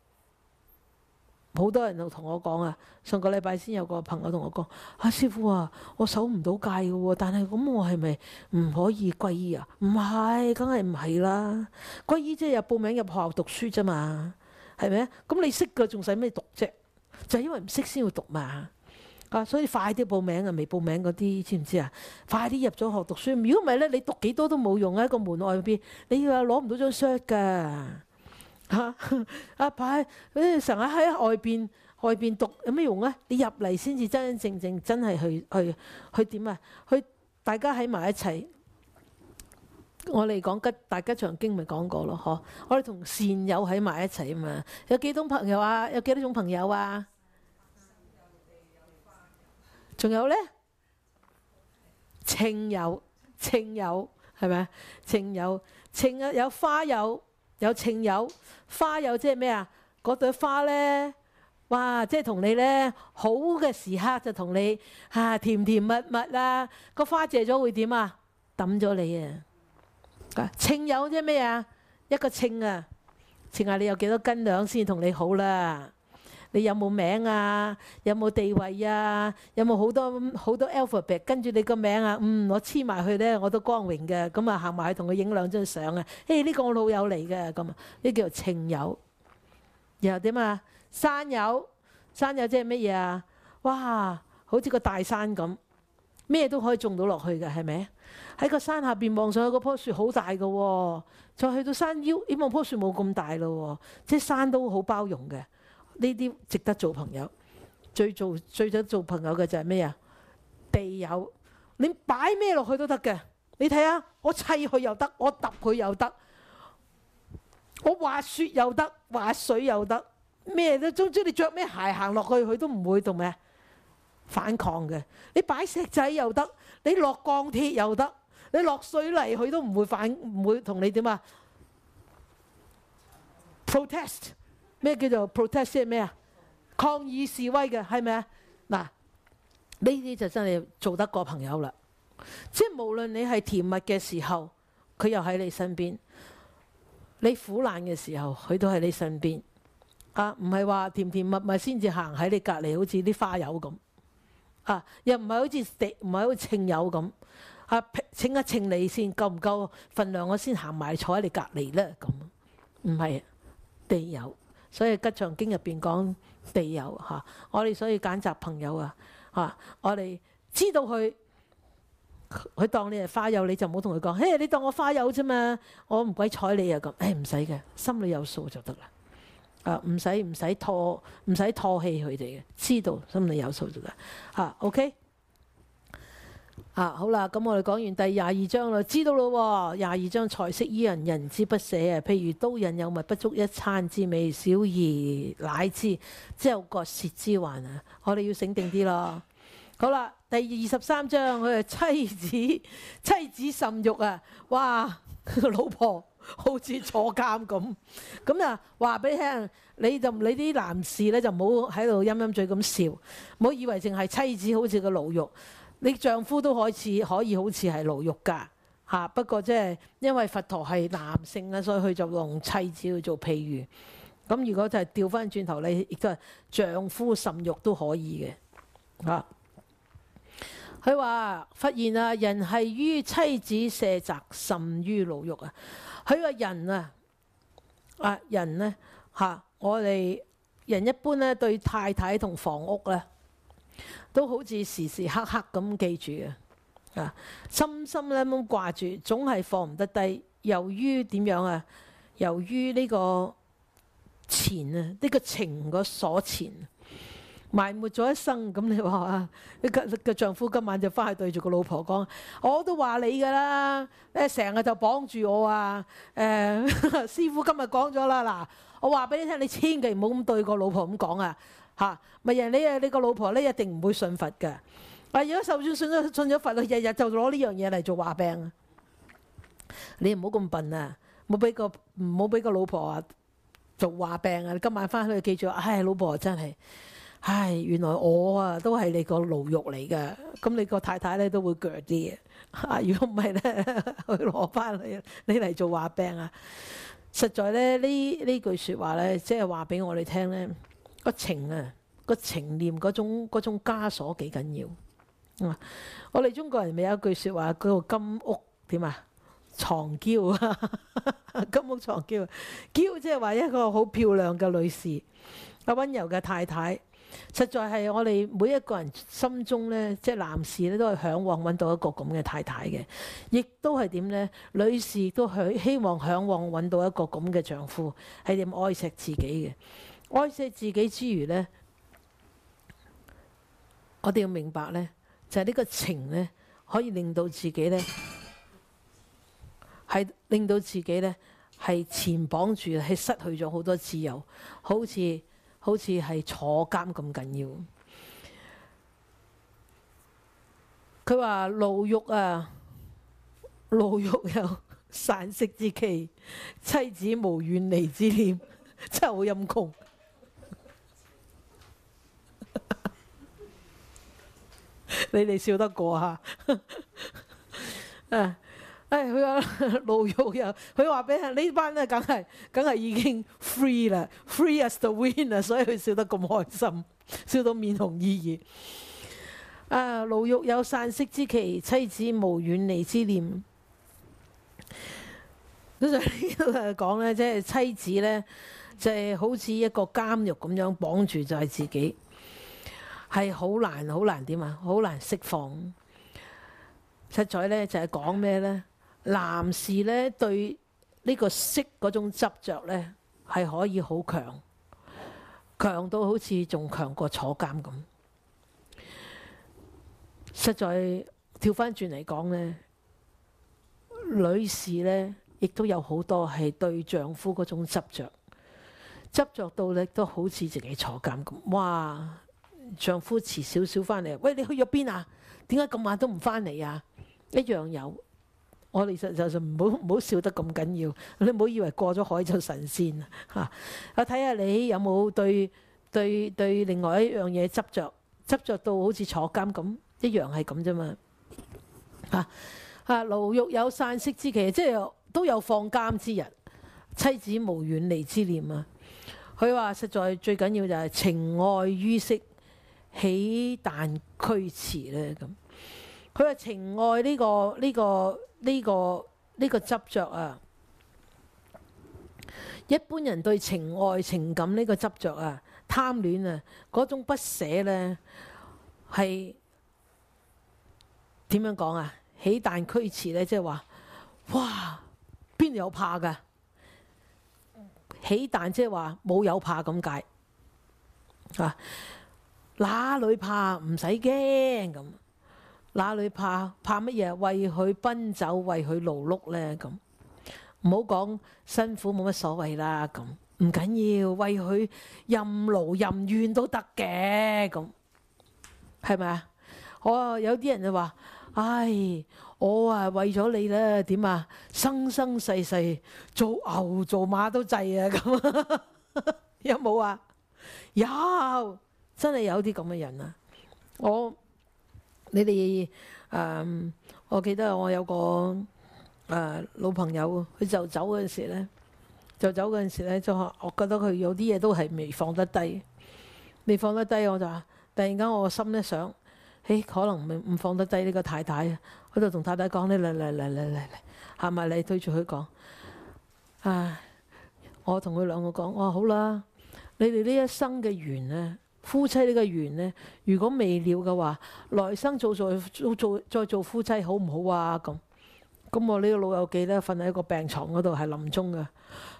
好多人都同我講啊，上個禮拜先有個朋友同我講，啊師父啊，我守唔到戒嘅喎，但係咁我係咪唔可以皈依啊？唔係，梗係唔係啦，皈依即係入報名入學校讀書啫嘛，係咪啊？咁你識嘅仲使咩讀啫？就係因為唔識先要讀嘛，啊！所以快啲報名啊！未報名嗰啲知唔知啊？快啲入咗學讀書。如果唔係咧，你讀幾多都冇用啊！喺個門外邊，你要攞唔到張 cert 㗎嚇。阿排誒成日喺外邊外邊讀有咩用啊？你入嚟先至真真正正真係去去去點啊？去大家喺埋一齊。我哋講吉大吉祥經咪講過咯，嗬！我哋同善友喺埋一齊啊嘛。有幾種朋友啊？有幾多種朋友啊？仲有咧，情友，情友係咪啊？情友，情啊有花友，有情友。花友即係咩啊？嗰朵花咧，哇！即係同你咧好嘅時刻就同你嚇甜甜蜜蜜啦。個花謝咗會點啊？抌咗你啊！稱友即係咩啊？一個稱啊，稱下你有幾多斤兩先同你好啦？你有冇名啊？有冇地位啊？有冇好多好多 alphabet 跟住你個名啊？嗯，我黐埋去咧，我都光榮嘅。咁啊，行埋去同佢影兩張相啊！誒，呢個我老友嚟嘅，咁啊，呢叫做稱友。然後點啊？山友，山友即係乜嘢啊？哇，好似個大山咁。咩都可以種到落去嘅，係咪？喺個山下邊望上去，嗰棵樹好大嘅喎。再去到山腰，希望棵樹冇咁大咯喎。即係山都好包容嘅，呢啲值得做朋友。 最做最想做朋友嘅就係咩啊？地友，你擺咩落去都得嘅。你睇下，我砌佢又得，我揼佢又得，我滑雪又得，滑水又得，咩都總之你着咩鞋行落去，佢都唔會同咩反抗嘅。你擺石仔又得，你落鋼鐵又得，你落水泥佢都唔會反，唔會同你點啊 protest。咩叫做 protest 係咩啊？抗議示威嘅係咪啊？嗱，呢啲就真係做得過朋友啦。即係無論你係甜蜜嘅時候，佢又喺你身邊；你苦難嘅時候，佢都喺你身邊。啊，唔係話甜甜蜜蜜先至行喺你隔離，好似啲花友咁。啊，又唔係好似地，唔係好似稱友咁。啊，稱一稱你先夠唔夠份量，我先行埋坐喺你隔離咧。咁唔係地友。所以吉祥經入邊講地友嚇、啊，我哋所以揀擇朋友啊嚇，我哋知道佢佢當你係花友，你就唔好同佢講，嘿，你當我花友啫嘛，我唔鬼睬你啊咁，誒唔使嘅，心裏有數就得啦，啊唔使唔使拖唔使唾棄佢哋嘅，知道心裏有數就得嚇 ，OK。啊，好啦，咁我哋講完第廿二章啦，知道咯喎，廿二章財色依人，人之不捨啊。譬如刀刃有物，不足一餐之味，小兒乃知，之後割舌之患啊。我哋要醒定啲咯。好啦，第二十三章佢係妻子妻子甚辱啊！哇，老婆好似坐監咁。咁啊，話俾你聽，你就你啲男士咧就唔好喺度陰陰嘴咁笑，唔好以為淨係妻子好似個牢獄。你丈夫都可以可以好似係牢獄㗎嚇，不過即係因為佛陀係男性啊，所以佢就用妻子去做譬喻。咁如果就係調翻轉頭，你亦都係丈夫甚辱都可以嘅嚇。佢話發現啊，人係於妻子舍宅，甚於牢獄啊。佢話人啊啊人咧嚇，我哋人一般咧對太太同房屋咧，都好似時時刻刻咁記住嘅，啊，深深咧咁掛住，總係放唔得低。由於點樣啊？由於呢個纏啊，呢個情個所纏，埋沒咗一生。咁你話啊，你個個丈夫今晚就翻去對住個老婆講：我都話你㗎啦，誒成日就綁住我啊！誒、呃、師傅今日講咗啦，嗱，我話俾你聽，你千祈唔好咁對個老婆咁講啊！嚇，咪人你啊！你個老婆咧一定唔會信佛嘅。啊，如果就算信咗信咗佛，佢日日就攞呢樣嘢嚟做話柄啊！你唔好咁笨啊！冇俾個唔好俾個老婆啊做話柄啊！你今晚翻去記住，唉，老婆真係，唉，原來我啊都係你個牢獄嚟嘅。咁你個太太咧都會鋸啲嘅。啊，如果唔係咧，去攞翻嚟你嚟做話柄啊！實在咧呢呢句説話咧，即係話俾我哋聽咧。個情啊，個情念嗰種嗰種枷鎖幾緊要啊！我哋中國人咪有一句説話，叫做金屋點啊，藏嬌啊，金屋藏嬌，嬌即係話一個好漂亮嘅女士，啊溫柔嘅太太，實在係我哋每一個人心中咧，即係男士咧都係嚮往揾到一個咁嘅太太嘅，亦都係點咧？女士都係希望嚮往揾到一個咁嘅丈夫，係點愛錫自己嘅。愛惜自己之餘呢，我哋要明白呢，就係呢個情呢，可以令到自己呢，係令到自己呢，係纏綁住，係失去咗好多自由，好似好似係坐監咁緊要。佢話牢獄啊，牢獄有散息之期，妻子無遠離之念，真係好陰功。你哋笑得過嚇？誒誒，佢話牢獄又，佢話俾人呢班咧，梗係梗係已經 free 啦 ，free as the wind 啊，所以佢笑得咁開心，笑到面紅耳熱。啊，牢獄有散息之期，妻子無遠離之念。咁就呢度嚟講咧，即係妻子咧，就係好似一個監獄咁樣綁住，就係自己。係好難好難點啊！好難釋放。實在咧就係講咩咧？男士咧對呢個色嗰種執著咧係可以好強， 強到好似仲強過坐監咁。實在跳翻轉嚟講呢，女士呢亦都有好多係對丈夫嗰種執着，執着到咧都好似自己坐監咁。哇！丈夫遲少少翻嚟，喂，你去咗邊啊？點解咁晚都唔翻嚟啊？一樣有。我哋實就唔好唔好笑得咁緊要，你唔好以為過咗海就神仙啊！嚇，我睇下你有冇對對對另外一樣嘢執着，執着到好似坐監咁，一樣係咁啫嘛。嚇嚇，牢獄有散息之期，即係都有放監之日，妻子無遠離之念啊！佢話實在最緊要就係情愛於色，豈但驅馳咧咁。佢話情愛呢個呢個呢個呢個執着啊，一般人對情愛情感呢個執着啊、貪戀啊嗰種不捨呢，係點樣講啊？豈但驅馳呢，即係話哇，邊度有怕㗎？豈但即係話冇有怕咁解啊？哪裏怕唔使驚咁？哪裏怕怕乜嘢？為佢奔走，為佢勞碌呢？咁唔好講辛苦冇乜所謂啦，咁唔緊要，為佢任勞任怨都得嘅，咁係咪啊？我有啲人就話：唉，我啊為咗你咧，點啊，生生世世做牛做馬都制啊！咁有冇啊？有，真係有啲咁嘅人啊！我。你哋誒、呃，我記得我有個誒、呃、老朋友，佢就走嗰陣時咧，就走嗰陣時咧，就我覺得佢有啲嘢都係未放得低，未放得低，我就話突然間我個心咧想，誒可能唔唔放得低呢個太太啊，我就同太太講咧，嚟嚟嚟嚟嚟嚟，行埋嚟對住佢講，唉，我同佢兩個講，我話好啦，你哋呢一生嘅緣咧。夫妻呢個緣呢，如果未了嘅話，來生做做做做再做夫妻好唔好啊？咁咁我呢個老友記呢，瞓喺個病床嗰度係臨終嘅，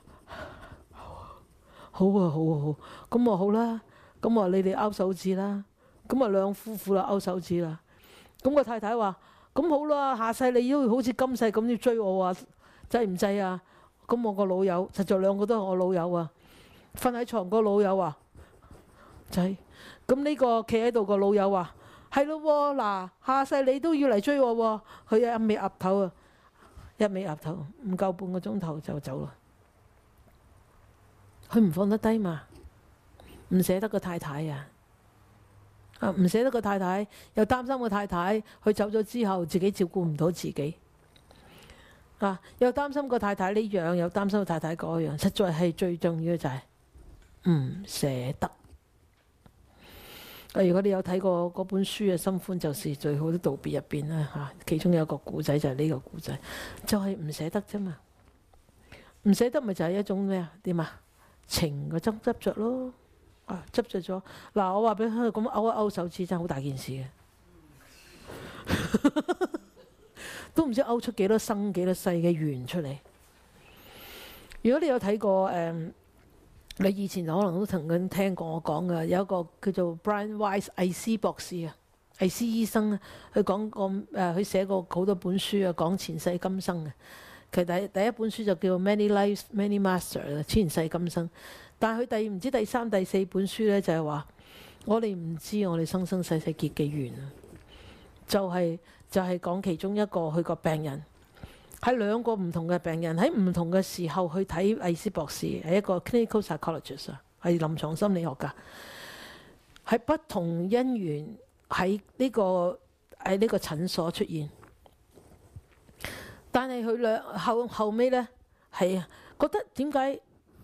好啊好啊好，咁我好啦，咁我你哋勾手指啦，咁啊兩夫婦啦勾手指啦，咁個太太話：咁好啦，下世你都好似今世咁要追我啊，制唔制啊？咁我個老友實在兩個都係我老友啊，瞓喺床個老友啊。仔，咁呢個企喺度個老友話：係咯，嗱，下世你都要嚟追我喎。佢一味岌頭啊，一味岌頭，唔夠半個鐘頭就走啦。佢唔放得低嘛，唔捨得個太太啊，啊唔捨得個太太，又擔心個太太佢走咗之後自己照顧唔到自己，啊又擔心個太太呢樣，又擔心個太太嗰樣，實在係最重要嘅就係唔捨得。如果你有睇過嗰本書嘅《心歡就是最好的道別》入邊咧嚇，其中有一個故仔就係呢個故仔，就係唔捨得啫嘛。唔捨得咪就係一種咩啊？點啊？情嘅執執著咯，啊執着咗。嗱，我話俾佢咁勾一勾手指真係好大件事嘅，都唔知勾出幾多生幾多世嘅緣出嚟。如果你有睇過誒。嗯你以前可能都曾經聽過我講嘅，有一個叫做 Brian Weiss 魏斯博士啊，魏斯醫生啊，佢講過誒，佢寫過好多本書啊，講前世今生嘅。其實第第一本書就叫 Many Lives Many Masters 啦，前世今生。但係佢第唔知第三第四本書咧，就係話我哋唔知我哋生生世世結嘅緣啊，就係就係講其中一個佢個病人。喺兩個唔同嘅病人喺唔同嘅時候去睇魏斯博士，係一個 clinical psychologist 啊，係臨床心理學家。喺不同因緣喺呢個喺呢個診所出現，但係佢兩後後尾咧係覺得點解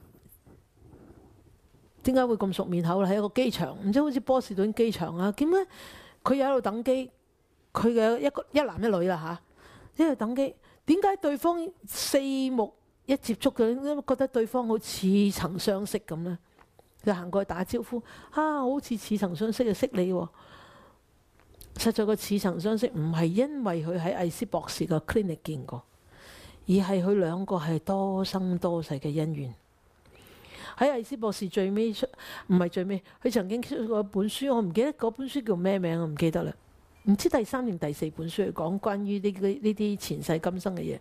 點解會咁熟面口咧？喺一個機場，唔知好似波士頓機場啊，點解佢又喺度等機？佢嘅一個一男一女啦嚇，喺度等機。點解對方四目一接觸嘅，因為覺得對方好似曾相識咁呢？就行過去打招呼，啊，好似似曾相識就識你喎。實在個似曾相識唔係因為佢喺魏斯博士個 clinic 見過，而係佢兩個係多生多世嘅姻緣。 喺魏斯博士最尾出，唔係最尾，佢曾經出過一本書，我唔記得嗰本書叫咩名，我唔記得啦。唔知第三定第四本書係講關於呢啲呢啲前世今生嘅嘢。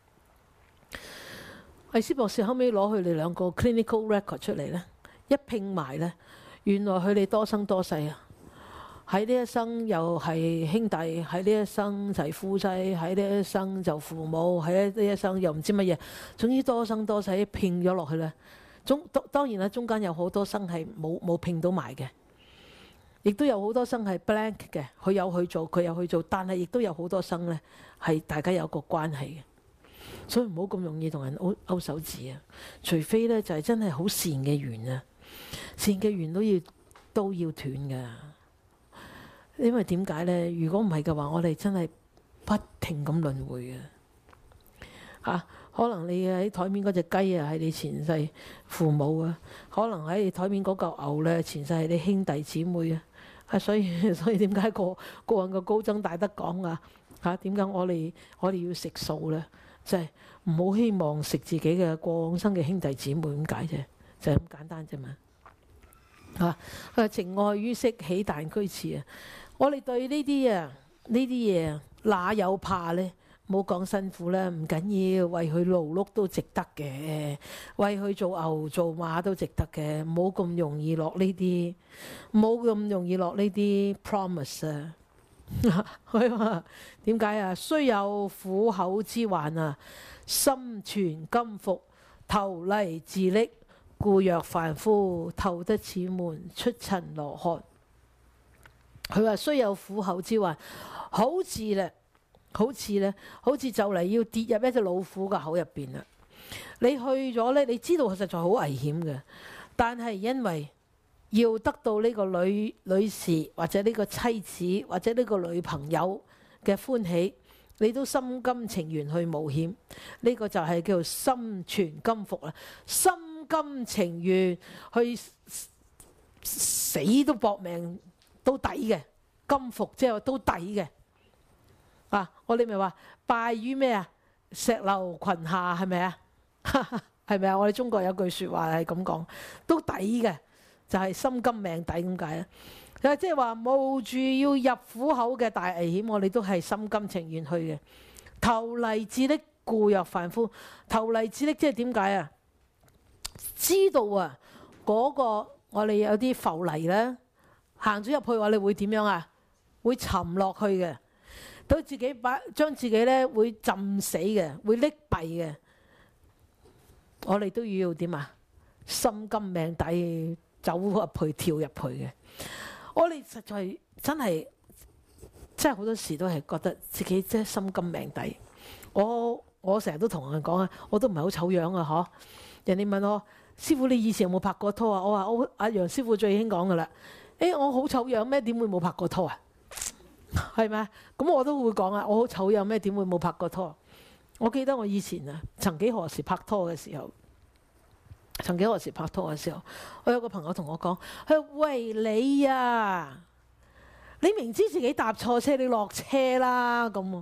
魏斯博士後尾攞佢哋兩個 clinical record 出嚟咧，一拼埋咧，原來佢哋多生多世啊！喺呢一生又係兄弟，喺呢一生就係夫妻，喺呢一生就父母，喺呢一生又唔知乜嘢，總之多生多世拼咗落去咧。中當然啦，中間有好多生係冇冇拼到埋嘅，亦都有好多生係 blank 嘅，佢有去做，佢有去做，但係亦都有好多生咧係大家有個關係嘅。所以唔好咁容易同人勾勾手指啊！除非咧就係真係好善嘅緣啊，善嘅緣都要都要斷㗎。因為點解咧？如果唔係嘅話，我哋真係不停咁輪迴嘅嚇。可能你喺台面嗰隻雞啊，係你前世父母啊；可能喺你台面嗰嚿牛咧，前世係你兄弟姊妹啊。啊，所以所以點解個個人個高僧大德講啊？嚇，點解我哋我哋要食素咧？就係唔好希望食自己嘅過往生嘅兄弟姊妹咁解啫，就係咁簡單啫嘛。嚇，佢情愛於色，喜但居次啊！我哋對呢啲啊呢啲嘢啊，哪有怕呢？冇講辛苦啦，唔緊要，為佢勞碌都值得嘅，為佢做牛做馬都值得嘅，冇咁容易落呢啲，冇咁容易落呢啲 promise 啊！佢話點解啊？雖有苦口之患啊，心存甘伏，投泥自溺，故若凡夫，投得此門，出塵羅漢。佢話雖有苦口之患，好似咧，好似咧，好似就嚟要跌入一隻老虎嘅口入邊啦。你去咗咧，你知道佢實在好危險嘅，但係因為要得到呢個女女士或者呢個妻子或者呢個女朋友嘅歡喜，你都心甘情願去冒險。呢個就係叫做心存甘伏啦，心甘情願去死都搏命都抵嘅，甘伏即係都抵嘅。啊，我哋咪話敗於咩啊？石榴裙下係咪啊？係咪啊？我哋中國有句説話係咁講，都抵嘅。就係心甘命抵咁解啊！即係話冒住要入虎口嘅大危險，我哋都係心甘情願去嘅。投泥自溺，故若凡夫。投泥自溺即係點解啊？知道啊，嗰、那個我哋有啲浮泥咧，行咗入去話，你會點樣啊？會沉落去嘅，都自己把將自己咧會浸死嘅，會溺斃嘅。我哋都要點啊？心甘命抵。走入去跳入去嘅，我哋實在真係真係好多時都係覺得自己真係心甘命抵。我我成日都同人講啊，我都唔係好醜樣啊，嗬！人哋問我師傅你以前有冇拍過拖啊？我話我阿楊師傅最興講噶啦，誒我好醜樣咩？點會冇拍過拖啊？係咪？咁我都會講啊，我好醜樣咩？點會冇拍過拖？我記得我以前啊，曾幾何時拍拖嘅時候。曾幾何時拍拖嘅時候，我有個朋友同我講：佢話喂你啊，你明知自己搭錯車，你落車啦咁。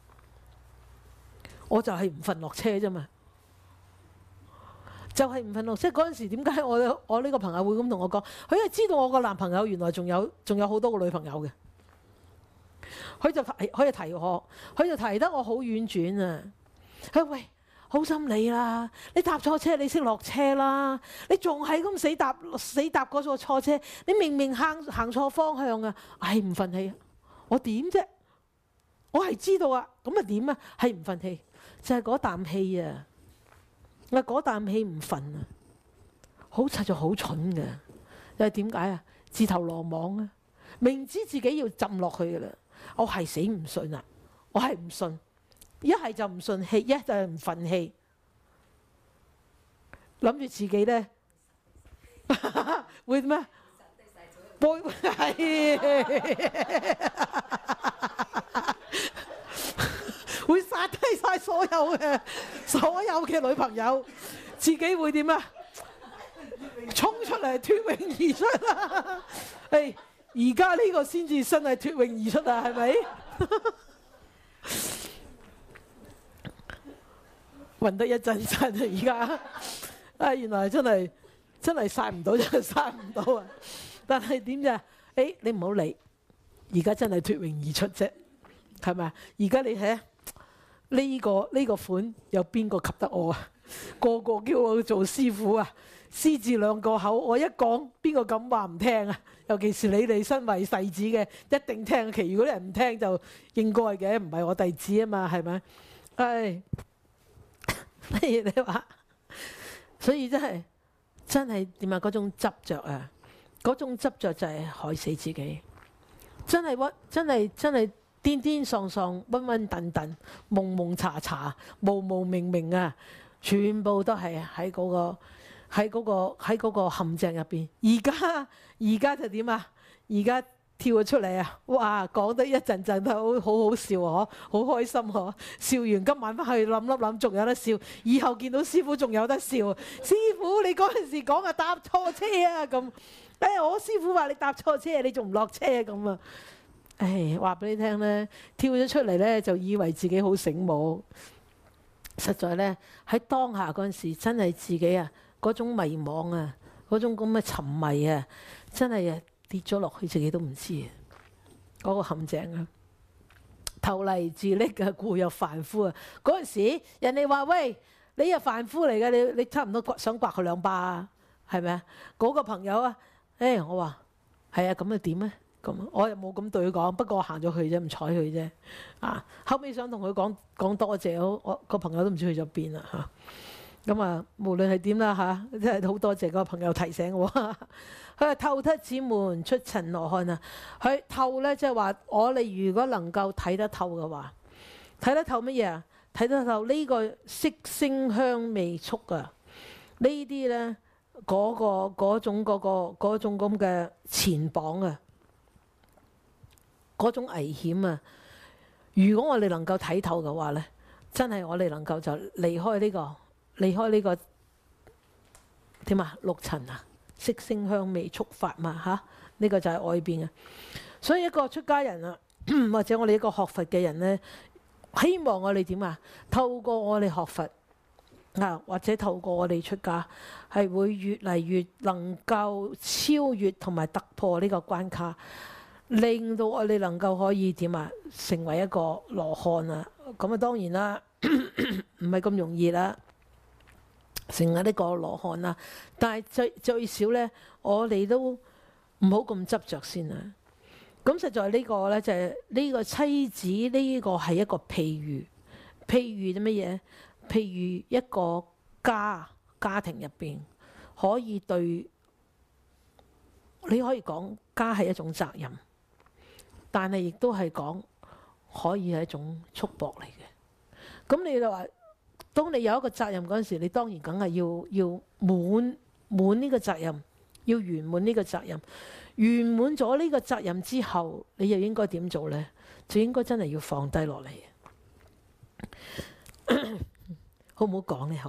我就係唔瞓落車啫嘛，就係唔瞓落車。嗰陣時點解我我呢個朋友會咁同我講？佢係知道我個男朋友原來仲有仲有好多個女朋友嘅，佢就提佢就提我，佢就提得我好婉轉啊。佢話喂。好心你啦，你搭錯車，你識落車啦，你仲係咁死搭死搭嗰個錯車，你明明行行錯方向啊，唉唔忿氣，我點啫？我係知道啊，咁啊點啊？係唔忿氣，就係嗰啖氣啊！我嗰啖氣唔忿啊，好實在好蠢嘅，又係點解啊？自投羅網啊！明知自己要浸落去嘅啦，我係死唔信啊！我係唔信。一係就唔順氣，一就係唔憤氣，諗住自己咧會咩？會係會殺低晒所有嘅所有嘅女朋友，自己會點啊？衝出嚟脫穎而出啦！誒，而家呢個先至真係脫穎而出啊，係咪？暈得一陣陣啊！而家啊，原來真係真係曬唔到就曬唔到啊！但係點啫？誒，你唔好理，而家真係脫穎而出啫，係咪啊？而家你睇呢個呢個款有邊個及得我啊？個個叫我做師傅啊！師字兩個口，我一講邊個敢話唔聽啊？尤其是你哋身為弟子嘅，一定聽。其餘嗰啲人唔聽就應該嘅，唔係我弟子啊嘛，係咪？唉，譬如你話，所以真係真係點啊？嗰種執着啊，嗰種執着就係害死自己。真係屈，真係真係顛顛喪喪、昏昏沌沌、蒙蒙查查、無無明明啊！全部都係喺嗰個喺嗰個喺嗰個陷阱入邊。而家而家就點啊？而家跳咗出嚟啊！哇，講得一陣陣都好好笑嗬，好開心嗬！笑完今晚翻去諗諗諗，仲有得笑。以後見到師傅仲有得笑。師傅你嗰陣時講啊搭錯車啊咁。哎，我師傅話你搭錯車，你仲唔落車咁啊？唉，話俾你聽咧，跳咗出嚟咧就以為自己好醒目。實在咧喺當下嗰陣時，真係自己啊嗰種迷惘啊，嗰種咁嘅沉迷啊，真係啊跌咗落去自己都唔知啊！嗰個陷阱啊，投泥自溺啊，故有凡夫啊！嗰陣時人哋話喂，你係凡夫嚟嘅，你你差唔多想刮佢兩巴啊，係咪啊？嗰個朋友啊，誒我話係啊，咁又點咧？咁我又冇咁對佢講，不過我行咗去啫，唔睬佢啫。啊，後尾想同佢講講多謝，我我個朋友都唔知去咗邊啦嚇。咁啊，無論係點啦嚇，真係好多謝個朋友提醒我。佢話透得子門出塵羅漢啊，佢透咧即係話我哋如果能夠睇得透嘅話，睇得透乜嘢啊？睇得透呢個色聲香味觸啊，呢啲咧嗰個嗰種嗰個嗰種咁嘅纏綁啊。嗰種危險啊！如果我哋能夠睇透嘅話呢，真係我哋能夠就離開呢個，離開呢個點啊？六塵啊，色聲香味觸法嘛嚇，呢個就係外邊啊。所以一個出家人啊，或者我哋一個學佛嘅人呢，希望我哋點啊？透過我哋學佛啊，或者透過我哋出家，係會越嚟越能夠超越同埋突破呢個關卡。令到我哋能夠可以點啊？成為一個羅漢啊！咁啊當然啦，唔係咁容易啦，成為呢個羅漢啦。但係最最少呢，我哋都唔好咁執着先啊！咁實在呢個呢，就係呢個妻子呢個係一個譬喻，譬喻啲乜嘢？譬如一個家家庭入邊可以對，你可以講家係一種責任。但係亦都係講可以係一種束縛嚟嘅。咁你就話，當你有一個責任嗰陣時，你當然梗係要要滿滿呢個責任，要圓滿呢個責任。圓滿咗呢個責任之後，你又應該點做呢？就應該真係要放低落嚟。好唔好講呢？嗬？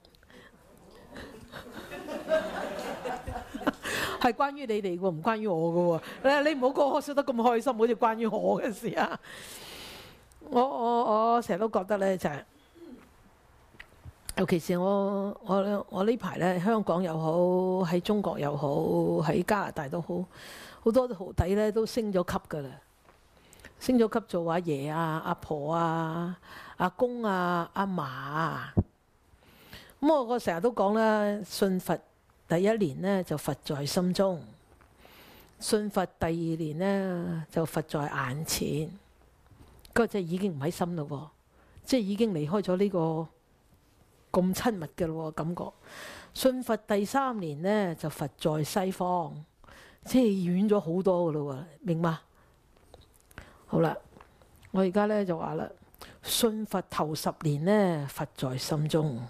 係關於你哋喎，唔關於我嘅喎。你唔好講我笑得咁開心，好似關於我嘅事啊！我我我成日都覺得咧，就係、是、尤其是我我我呢排咧，香港又好，喺中國又好，喺加拿大都好，好多徒弟咧都升咗級㗎啦，升咗級做阿爺啊、阿婆啊、阿公啊、阿嫲啊。咁我我成日都講啦，信佛。第一年呢，就佛在心中，信佛第二年呢，就佛在眼前，嗰即係已經唔喺心咯喎，即係已經離開咗呢個咁親密嘅咯喎感覺。信佛第三年呢，就佛在西方，即係遠咗好多嘅咯喎，明嘛？好啦，我而家呢就話啦，信佛頭十年呢，佛在心中。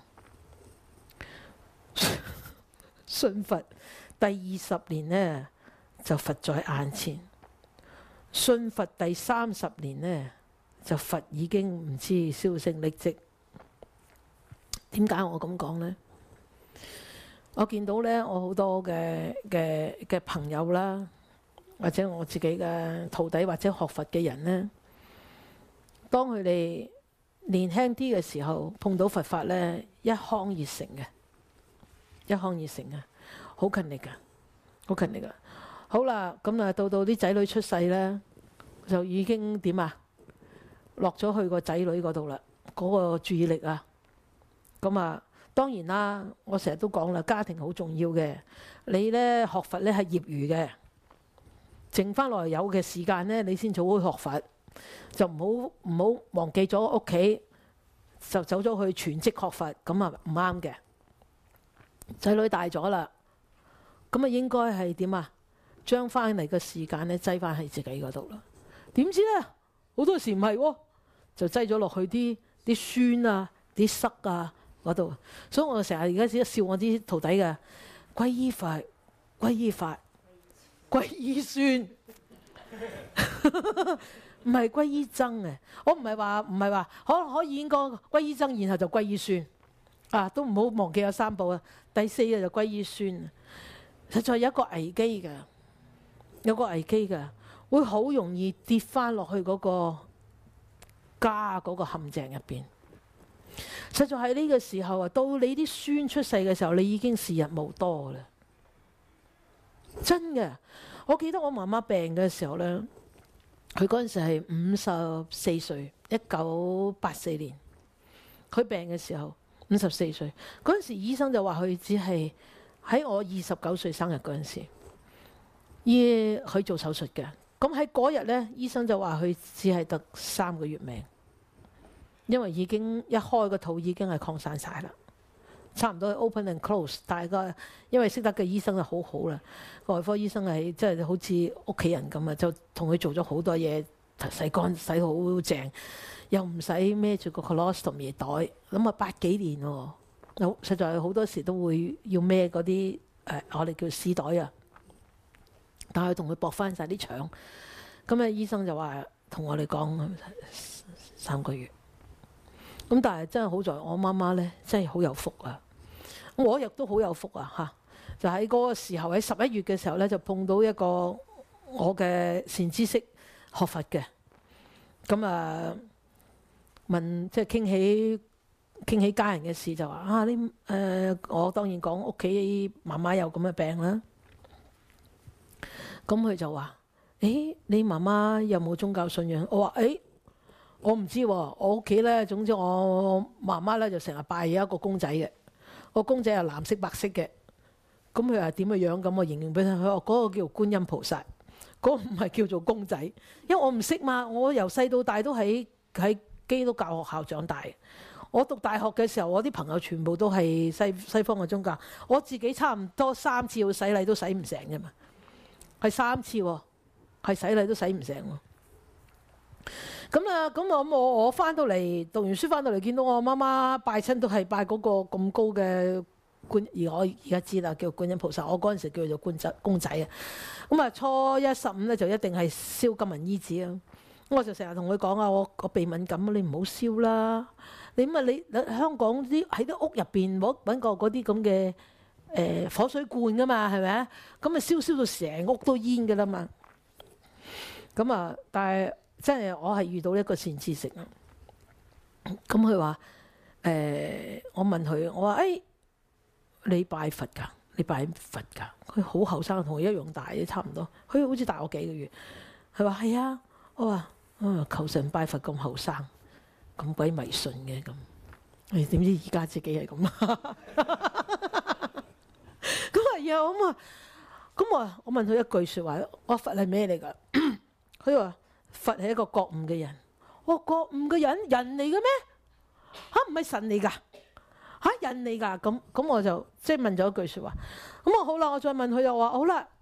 信佛第二十年呢，就佛在眼前；信佛第三十年呢，就佛已經唔知銷聲匿跡。點解我咁講呢？我見到呢，我好多嘅嘅嘅朋友啦，或者我自己嘅徒弟或者學佛嘅人呢，當佢哋年輕啲嘅時候碰到佛法呢，一腔熱誠嘅。一腔熱誠啊！ 好勤力㗎，好勤力㗎。好啦，咁啊到到啲仔女出世咧，就已經點啊？落咗去個仔女嗰度啦，嗰個注意力啊。咁啊，當然啦，我成日都講啦，家庭好重要嘅。你咧學佛咧係業餘嘅，剩翻落嚟有嘅時間咧，你先做好學佛，就唔好唔好忘記咗屋企，就走咗去全職學佛，咁啊唔啱嘅。仔女大咗啦，咁啊應該係點啊？將翻嚟嘅時間咧擠翻喺自己嗰度啦。點知咧好多時唔係喎，就擠咗落去啲啲酸啊、啲塞啊嗰度。所以我成日而家只係笑我啲徒弟嘅，皈依佛、皈依法、皈依孫，唔係皈依僧嘅。我唔係話唔係話可可以應該皈依僧，然後就皈依孫啊，都唔好忘記有三步啊。第四個就皈依孫，實在有一個危機嘅。有個危機嘅，會好容易跌翻落去嗰個家嗰個陷阱入邊。實在喺呢個時候啊，到你啲孫出世嘅時候，你已經時日無多啦。真嘅，我記得我媽媽病嘅時候呢，佢嗰陣時係五十四歲，一九八四年，佢病嘅時候五十四歲。嗰陣時醫生就話佢只係喺我二十九歲生日嗰陣時。依佢做手術嘅，咁喺嗰日呢，醫生就話佢只係得三個月命，因為已經一開個肚已經係擴散晒啦，差唔多 open and close。但係個因為識得嘅醫生就好好啦，外科醫生係即係好似屋企人咁啊，就同佢做咗好多嘢，洗乾洗好淨，又唔使孭住個 colostomy 袋，咁啊八幾年喎，有實在好多時都會要孭嗰啲誒我哋叫屍袋啊。但係同佢駁翻晒啲腸，咁啊醫生就話同我哋講三個月。咁但係真係好在我媽媽呢，真係好有福啊！我亦都好有福啊嚇！就喺嗰個時候喺十一月嘅時候呢，就碰到一個我嘅善知識學佛嘅，咁啊問即係傾起傾起家人嘅事，就話啊你誒、呃、我當然講屋企媽媽有咁嘅病啦。咁佢就話：誒，你媽媽有冇宗教信仰？我話：誒，我唔知喎。我屋企咧，總之我媽媽咧就成日拜有一個公仔嘅，個公仔係藍色白色嘅。咁佢話點嘅樣？咁我形容俾佢，佢話嗰個叫做觀音菩薩，嗰個唔係叫做公仔。因為我唔識嘛，我由細到大都喺喺基督教學校長大。我讀大學嘅時候，我啲朋友全部都係西西方嘅宗教，我自己差唔多三次要洗禮都洗唔成嘅嘛。係三次喎，係洗禮都洗唔成喎。咁啊，咁我我我翻到嚟讀完書翻到嚟，見到我媽媽拜親都係拜嗰個咁高嘅觀，而我而家知啦，叫觀音菩薩。我嗰陣時叫做觀仔公仔啊。咁啊，初一十五咧就一定係燒金銀衣紙啊。咁我就成日同佢講啊，我我鼻敏感，你唔好燒啦。你咁啊，你香港啲喺啲屋入邊揾揾個嗰啲咁嘅。誒、呃、火水罐噶嘛，係咪啊？咁啊燒燒到成屋都煙噶啦嘛。咁啊，但係真係我係遇到一個善知識啊。咁佢話誒，我問佢，我話誒、哎，你拜佛㗎？你拜佛㗎？佢好後生，同我一樣大嘅，差唔多。佢好似大我幾個月。佢話係啊。我話啊，求神拜佛咁後生，咁鬼迷信嘅咁。誒點知而家自己係咁啊？咁啊又咁啊，咁啊我問佢一句説話，我佛係咩嚟㗎？佢話佛係一個覺悟嘅人。我覺悟嘅人，人嚟嘅咩？嚇唔係神嚟㗎？嚇人嚟㗎？咁咁我就即係問咗一句説話。咁啊好啦，我再問佢又話好啦，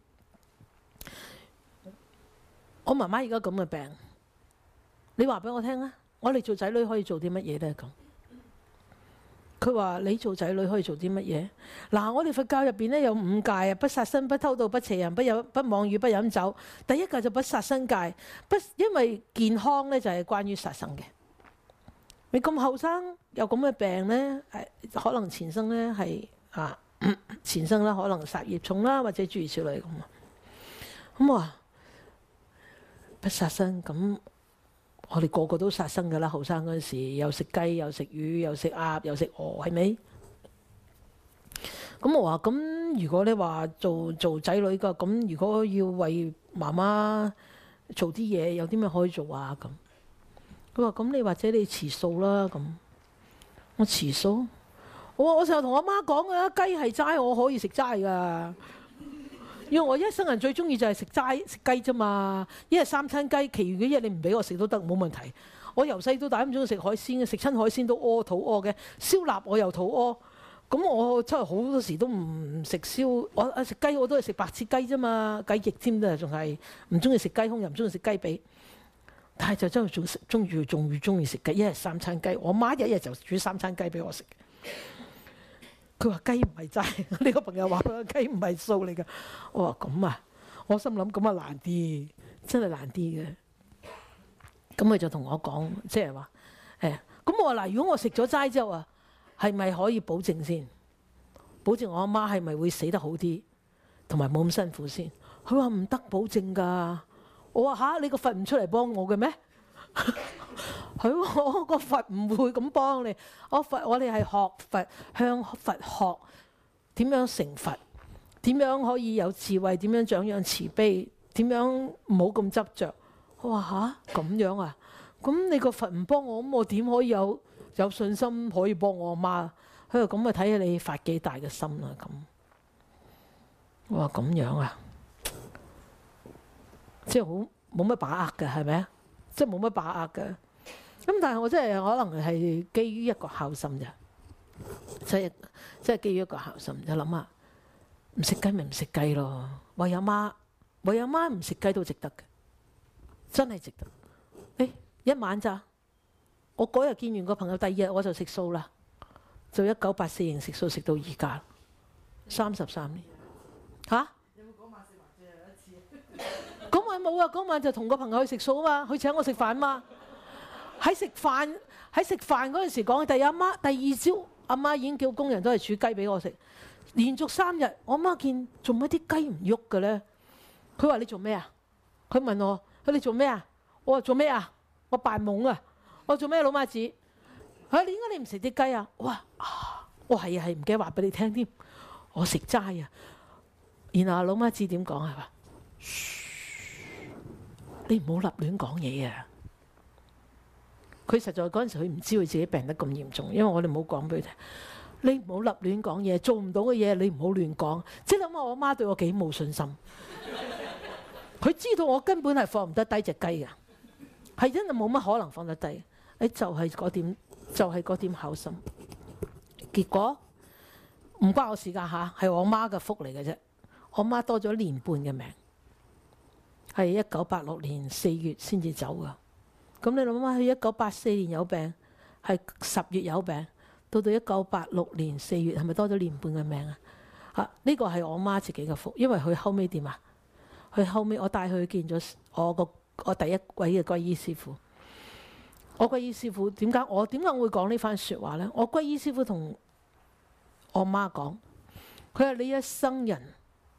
我媽媽而家咁嘅病，你話俾我聽啊！我哋做仔女可以做啲乜嘢咧？咁佢話：你做仔女可以做啲乜嘢？嗱，我哋佛教入邊咧有五戒啊，不殺生、不偷盜、不邪淫、不有不妄語、不飲酒。第一戒就不殺生戒，不因為健康咧就係關於殺生嘅。你咁後生有咁嘅病咧，誒可能前生咧係啊前生啦，可能殺業重啦，或者諸如此類咁啊。咁我話不殺生咁。我哋個個都殺生㗎啦，後生嗰陣時又食雞，又食魚，又食鴨，又食鵝，係咪？ 咁我話咁，如果你話做做仔女㗎，咁如果要為媽媽做啲嘢，有啲咩可以做啊？咁佢話咁，你或者你持素啦。咁我持素，我話我成日同阿媽講㗎，雞係齋，我可以食齋㗎。因為我一生人最中意就係食齋食雞啫嘛，一日三餐雞，其餘嘅嘢你唔俾我食都得，冇問題。我由細到大咁中意食海鮮嘅，食親海鮮都屙肚屙嘅，燒臘我又肚屙。咁我真係好多時都唔食燒，我啊食雞我都係食白切雞啫嘛，雞翼添都仲係唔中意食雞胸，又唔中意食雞髀。但係就真係仲食中意，仲越中意食雞，一日三餐雞。我媽一日就煮三餐雞俾我食。佢話雞唔係齋，呢個朋友話佢雞唔係素嚟㗎。我話咁啊，我心諗咁啊難啲，真係難啲嘅。咁佢就同我講，即係話誒，咁我話嗱，如果我食咗齋之後啊，係咪可以保證先？保證我阿媽係咪會死得好啲，同埋冇咁辛苦先？佢話唔得保證㗎。我話吓，你個佛唔出嚟幫我嘅咩？佢話我個佛唔會咁幫你。我佛我哋係學佛，向佛學點樣成佛，點樣可以有智慧，點樣長養慈悲，點樣唔好咁執着。我話吓，咁樣啊？咁你個佛唔幫我，咁我點可以有有信心可以幫我阿媽？佢話咁啊，睇下你發幾大嘅心啦。咁我話咁樣啊，即係好冇乜把握嘅，係咪啊？即係冇乜把握嘅。咁但係我真係可能係基於一個孝心啫，即係即係基於一個孝心。就諗下唔食雞咪唔食雞咯，為阿媽為阿媽唔食雞都值得嘅，真係值得。誒一晚咋？我嗰日見完個朋友，第二日我就食素啦，就一九八四年食素食到而家，三十三年。嚇、啊？有冇嗰晚食埋最後一次？嗰晚冇啊！嗰晚就同個朋友去食素啊嘛，佢請我食飯嘛。喺食飯喺食飯嗰陣時講，第二阿媽第二朝阿媽已經叫工人都係煮雞俾我食，連續三日我阿媽見做乜啲雞唔喐嘅咧？佢話你做咩啊？佢問我佢你做咩啊？我話做咩啊？我扮懵啊！我做咩老媽子？佢話點解你唔食啲雞啊？我話啊，我係啊係唔記得話俾你聽添，我食齋啊。然後老媽子點講係話？你唔好立亂講嘢啊！佢實在嗰陣時佢唔知佢自己病得咁嚴重，因為我哋冇講俾佢聽。你唔好立亂講嘢，做唔到嘅嘢你唔好亂講。即係諗下我媽對我幾冇信心。佢知道我根本係放唔得低隻雞嘅，係真係冇乜可能放得低。誒就係嗰點，就係嗰點孝心。結果唔關我事㗎嚇，係我媽嘅福嚟嘅啫。我媽多咗年半嘅命，係一九八六年四月先至走㗎。咁你諗下，佢一九八四年有病，係十月有病，到到一九八六年四月，係咪多咗年半嘅命啊？嚇，呢個係我媽自己嘅福，因為佢後尾點啊？佢後尾我帶佢去見咗我個我第一位嘅皈依師傅。我皈依師傅點解我點解會講呢番説話呢？我皈依師傅同我媽講，佢話你一生人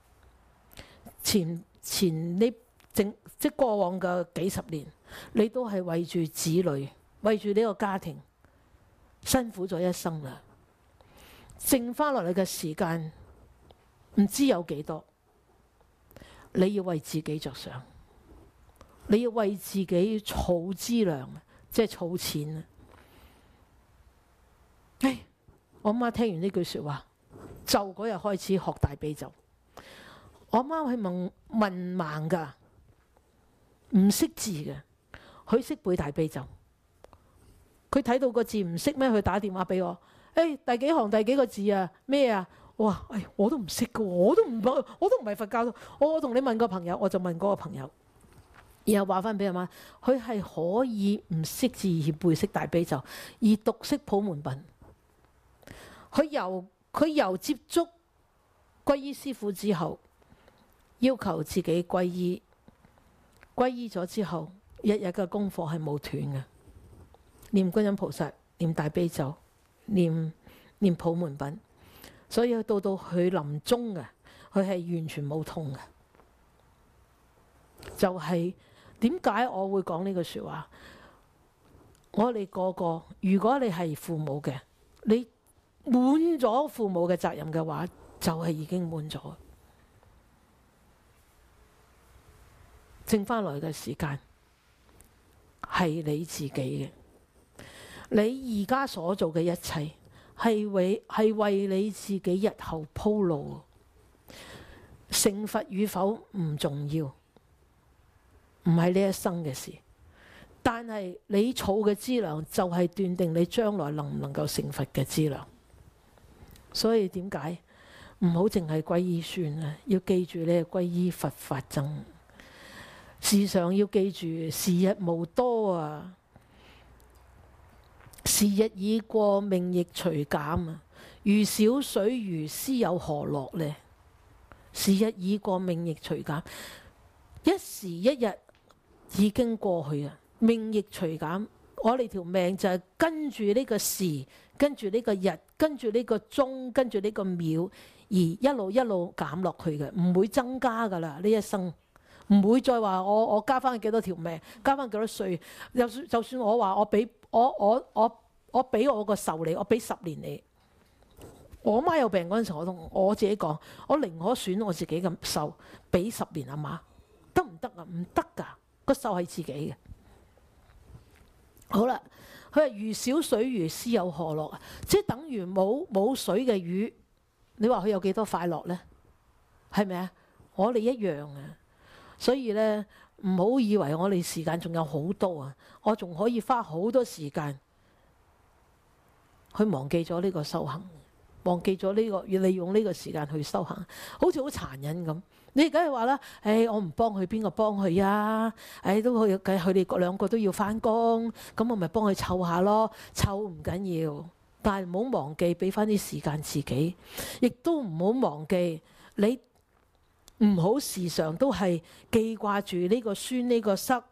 前前呢正即過往嘅幾十年，你都係為住子女，為住呢個家庭辛苦咗一生啦。剩翻落嚟嘅時間唔知有幾多，你要為自己着想，你要為自己儲資糧，即係儲錢啊！唉，我媽聽完呢句説話，就嗰日開始學大悲咒。我媽係文文盲㗎，唔識字嘅，佢識背大悲咒。佢睇到個字唔識咩？佢打電話俾我，誒、哎、第幾行第幾個字啊？咩啊？我話誒我都唔識㗎，我都唔我都唔係佛教徒。我同你問個朋友，我就問嗰個朋友，然後話翻俾阿媽，佢係可以唔識字而背識大悲咒，而讀識普門品。佢由佢由接觸皈依師父之後，要求自己皈依，皈依咗之後，日日嘅功課係冇斷嘅，念觀音菩薩，念大悲咒，念念普門品，所以到到佢臨終啊，佢係完全冇痛嘅。就係點解我會講呢句説話？我哋個個，如果你係父母嘅，你滿咗父母嘅責任嘅話， 就係已經滿咗，剩翻來嘅時間係你自己嘅。你而家所做嘅一切係為係為你自己日後鋪路。成佛與否唔重要，唔係呢一生嘅事。但係你儲嘅資糧就係斷定你將來能唔能夠成佛嘅資糧。所以點解唔好淨係皈依算啊？要記住你係皈依佛法僧。時常要記住時日無多啊，時日已過，命亦隨減啊。如小水魚，斯有何樂呢？時日已過，命亦隨減，一時一日已經過去啊！命亦隨減，我哋條命就係跟住呢個時，跟住呢個日，跟住呢個鐘，跟住呢個秒，而一路一路減落去嘅，唔會增加噶啦。呢一生唔會再話我我加翻幾多條命，加翻幾多歲。就算就算我話我俾我我我我俾我個壽你，我俾十年你。我媽有病嗰陣時，我同我自己講，我寧可選我自己嘅壽，俾十年阿媽，得唔得啊？唔得噶，個壽係自己嘅。好啦，佢話如小水魚，斯有何樂啊？即係等於冇冇水嘅魚，你話佢有幾多快樂呢？係咪啊？我哋一樣啊。所以呢，唔好以為我哋時間仲有好多啊，我仲可以花好多時間去忘記咗呢個修行。忘記咗呢個，要利用呢個時間去修行，好似好殘忍咁。你梗係話啦，誒、哎，我唔幫佢，邊個幫佢啊？誒、哎，都佢計佢哋兩個都要返工，咁我咪幫佢湊下咯，湊唔緊要，但係唔好忘記俾翻啲時間自己，亦都唔好忘記你唔好時常都係記掛住呢個酸呢個塞，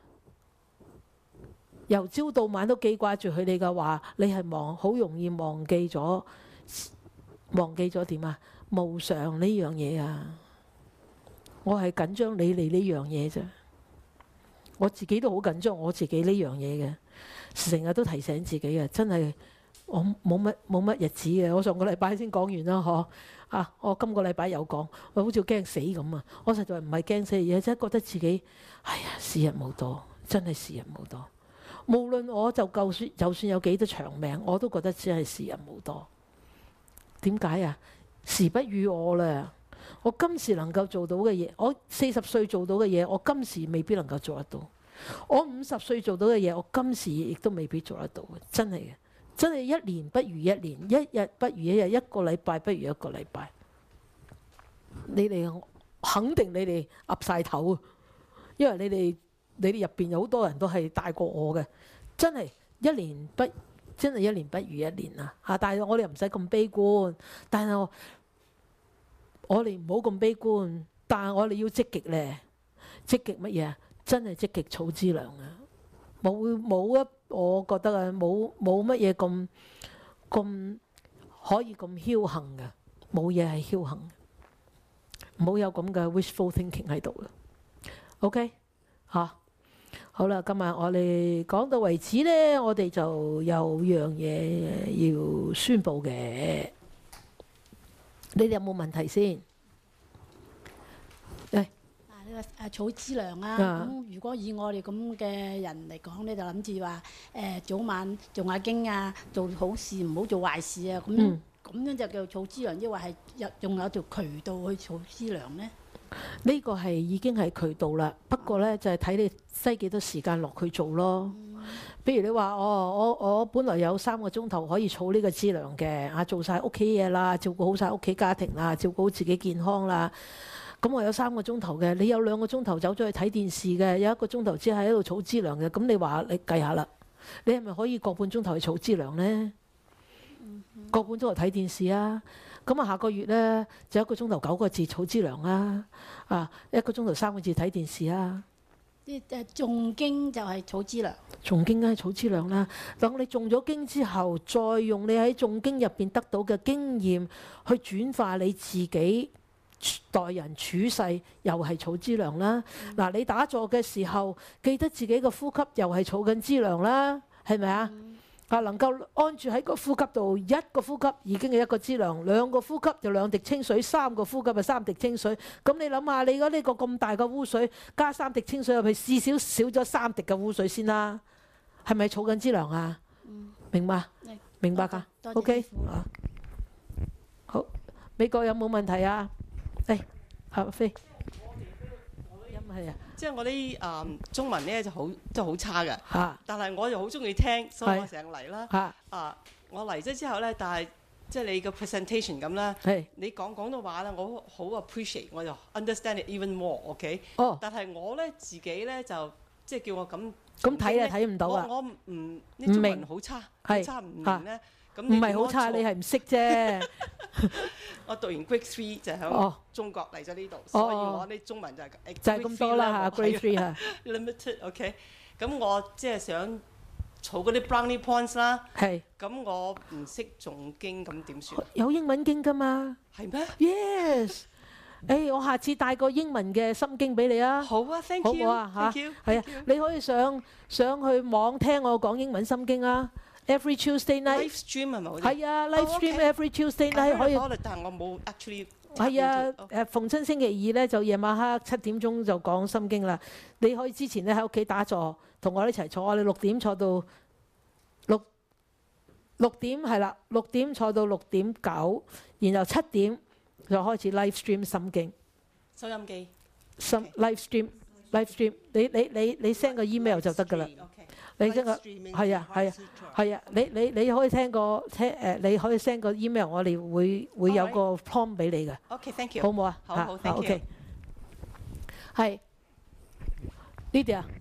由朝到晚都記掛住佢哋嘅話，你係忘好容易忘記咗。忘記咗點啊？無常呢樣嘢啊！我係緊張你哋呢樣嘢啫，我自己都好緊張我自己呢樣嘢嘅，成日都提醒自己啊！真係我冇乜冇乜日子嘅，我上個禮拜先講完啦，嗬啊！我今個禮拜有講，我好似驚死咁啊！我實在唔係驚死嘢，真係覺得自己哎呀時日無多，真係時日無多。無論我就就算就算有幾多長命，我都覺得只係時日無多。點解啊？時不與我啦！我今時能夠做到嘅嘢，我四十歲做到嘅嘢，我今時未必能夠做得到。我五十歲做到嘅嘢，我今時亦都未必做得到。真係嘅，真係一年不如一年，一日不如一日，一個禮拜不如一個禮拜。你哋肯定你哋岌晒頭，因為你哋你哋入邊有好多人都係大過我嘅，真係一年不。真係一年不如一年啊！嚇，但係我哋又唔使咁悲觀，但係我我哋唔好咁悲觀，但係我哋要積極咧，積極乜嘢啊？真係積極儲資糧啊！冇冇一，我覺得啊，冇冇乜嘢咁咁可以咁僥倖嘅，冇嘢係僥倖，唔好有咁嘅 wishful thinking 喺度啦。OK 嚇。好啦，今日我哋講到為止呢，我哋就有樣嘢要宣佈嘅。你哋有冇問題先？誒啊，呢個誒儲資糧啊，咁如果以我哋咁嘅人嚟講咧，就諗住話誒早晚誦下經啊，做好事唔好做壞事啊，咁樣咁樣就叫做儲資糧，抑或係有仲有條渠道去儲資糧呢？ 呢個係已經係渠道啦，不過呢，就係睇你嘥幾多時間落去做咯。比如你話哦，我我本來有三個鐘頭可以儲呢個資糧嘅，啊做晒屋企嘢啦，照顧好晒屋企家庭啦，照顧好自己健康啦。咁我有三個鐘頭嘅，你有兩個鐘頭走咗去睇電視嘅，有一個鐘頭只係喺度儲資糧嘅。咁你話你計下啦，你係咪可以個半鐘頭去儲資糧呢？個半鐘頭睇電視啊！咁啊，下個月咧就一個鐘頭九個字儲資糧啊！啊，一個鐘頭三個字睇電視啊！ 啲誒誦經就係儲資糧， 誦經梗係儲資糧啦。等你誦咗經之後，再用你喺誦經入邊得到嘅經驗去轉化你自己待人處世，又係儲資糧啦。嗱、嗯，你打坐嘅時候，記得自己嘅呼吸又係儲緊資糧啦，係咪啊？ 啊，能夠安住喺個呼吸度，一個呼吸已經係一個資糧，兩個呼吸就兩滴清水，三個呼吸就三滴清水。咁你諗下，你而家呢個咁大嘅污水，加三滴清水入去，至少少咗三滴嘅污水先啦，係咪儲緊資糧啊？ 嗯， 明白？明白㗎？OK 啊，好，美國有冇問題啊？誒，阿飛，音係啊。 即係我啲誒中文咧就好即係好差嘅， 嚇， 但係我又好中意聽，所以我成日嚟啦。 嚇， 啊，我嚟咗之後咧，但係即係你個 presentation 咁啦， 係， 你講廣東話咧，我好 appreciate，我就 understand it even more，OK？ 哦， 但係我咧自己咧就即係叫我咁咁睇啊睇唔到啊， 我我唔呢中文好差，好差唔明咧。咁唔係好差，你係唔識啫。 我讀完 Grade Three 就喺哦中國嚟咗呢度， 哦所以我啲中文就係就係咁多啦嚇，Grade Three 嚇。 limited，OK？咁我即係想儲嗰啲 brownie points 啦。 係。 咁我唔識誦經，咁點算？ 有英文經㗎嘛？ 係咩 ？Yes。誒，我下次帶個英文嘅心經俾你啊。 好啊，thank 好唔 you， 好啊？嚇， thank you， 係啊，你可以上上去網聽我講英文心經啊。Every Tuesday night。 live stream 係咪好啲？ 係啊，live stream every Tuesday night 可以。 但係我冇 actually。 係啊，誒逢親星期二咧就夜晚黑七點鐘就講心經啦。你可以之前咧喺屋企打坐，同我一齊坐。我哋六點坐到六六點係啦，六點坐到六點九，然後七點就開始 live stream 心經。 收音機。 心 live stream live stream，你你你你 send 個 email 就得㗎啦。你即係係啊係啊係啊，你你你可以聽個聽誒，你可以 send 個 email，我哋會會有個 prompt 俾你嘅。 OK，thank you。 好唔好啊？ 好好，thank you。 OK。係呢啲啊。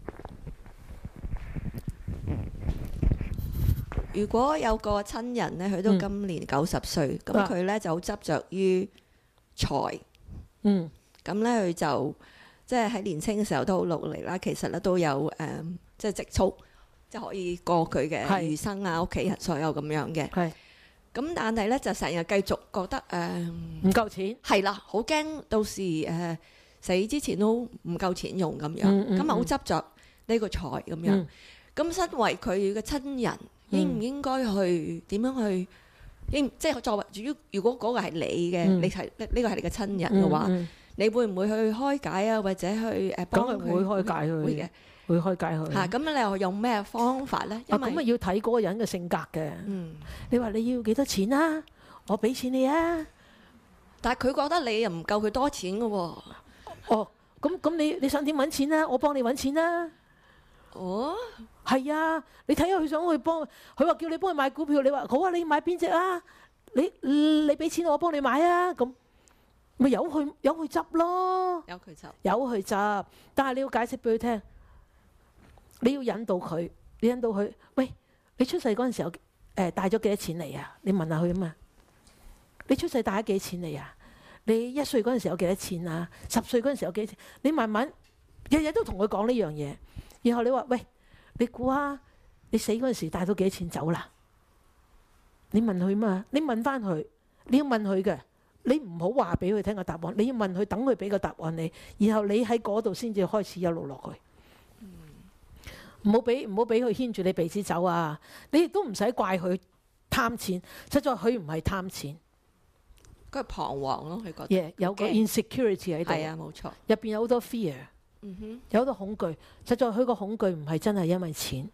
如果有個親人咧，佢都今年九十歲，咁佢咧就好執着於財。 嗯。 咁咧佢就即係喺年青嘅時候都好努力啦。其實咧都有誒。嗯即係積蓄，即係可以過佢嘅餘生啊，屋企人所有咁樣嘅。係。咁但係咧就成日繼續覺得誒唔夠錢。係啦，好驚到時誒死之前都唔夠錢用咁樣。咁啊好執着呢個財咁樣。咁身為佢嘅親人，應唔應該去點樣去？應即係作為，如果如果嗰個係你嘅，你係呢個係你嘅親人嘅話，你會唔會去開解啊，或者去誒幫佢？ 咁係會開解佢。會嘅。會開解佢嚇，咁你又用咩方法咧？ 啊，咁啊要睇嗰個人嘅性格嘅。嗯，你話你要幾多錢啊？我俾錢你啊！ 但係佢覺得你又唔夠佢多錢嘅喎。 哦，咁咁你你想點揾錢啊？我幫你揾錢啊！ 哦， 係啊，你睇下佢想去幫，佢話叫你幫佢買股票，你話好啊，你買邊隻啊？你你俾錢我幫你買啊！咁咪由佢由佢執咯。 由佢執。 由佢執，但係你要解釋俾佢聽。你要引導佢，你引導佢。喂，你出世嗰陣時候，誒帶咗幾多錢嚟啊？你問下佢啊嘛。你出世帶咗幾多錢嚟啊？你一歲嗰陣時候有幾多錢啊？十歲嗰陣時候有幾多錢？你慢慢日日都同佢講呢樣嘢，然後你話喂，你估下你死嗰陣時帶到幾多錢走啦？你問佢嘛？你問翻佢，你要問佢嘅，你唔好話俾佢聽個答案，你要問佢，等佢俾個答案你，然後你喺嗰度先至開始一路落去。唔好俾唔好俾佢牽住你鼻子走啊！你亦都唔使怪佢貪錢，實在佢唔係貪錢， 佢係彷徨咯，佢覺得。 Yeah，有個 insecurity 喺度。 係啊，冇錯。 入邊有好多 fear， 嗯哼， 有好多恐懼。實在佢個恐懼唔係真係因為錢，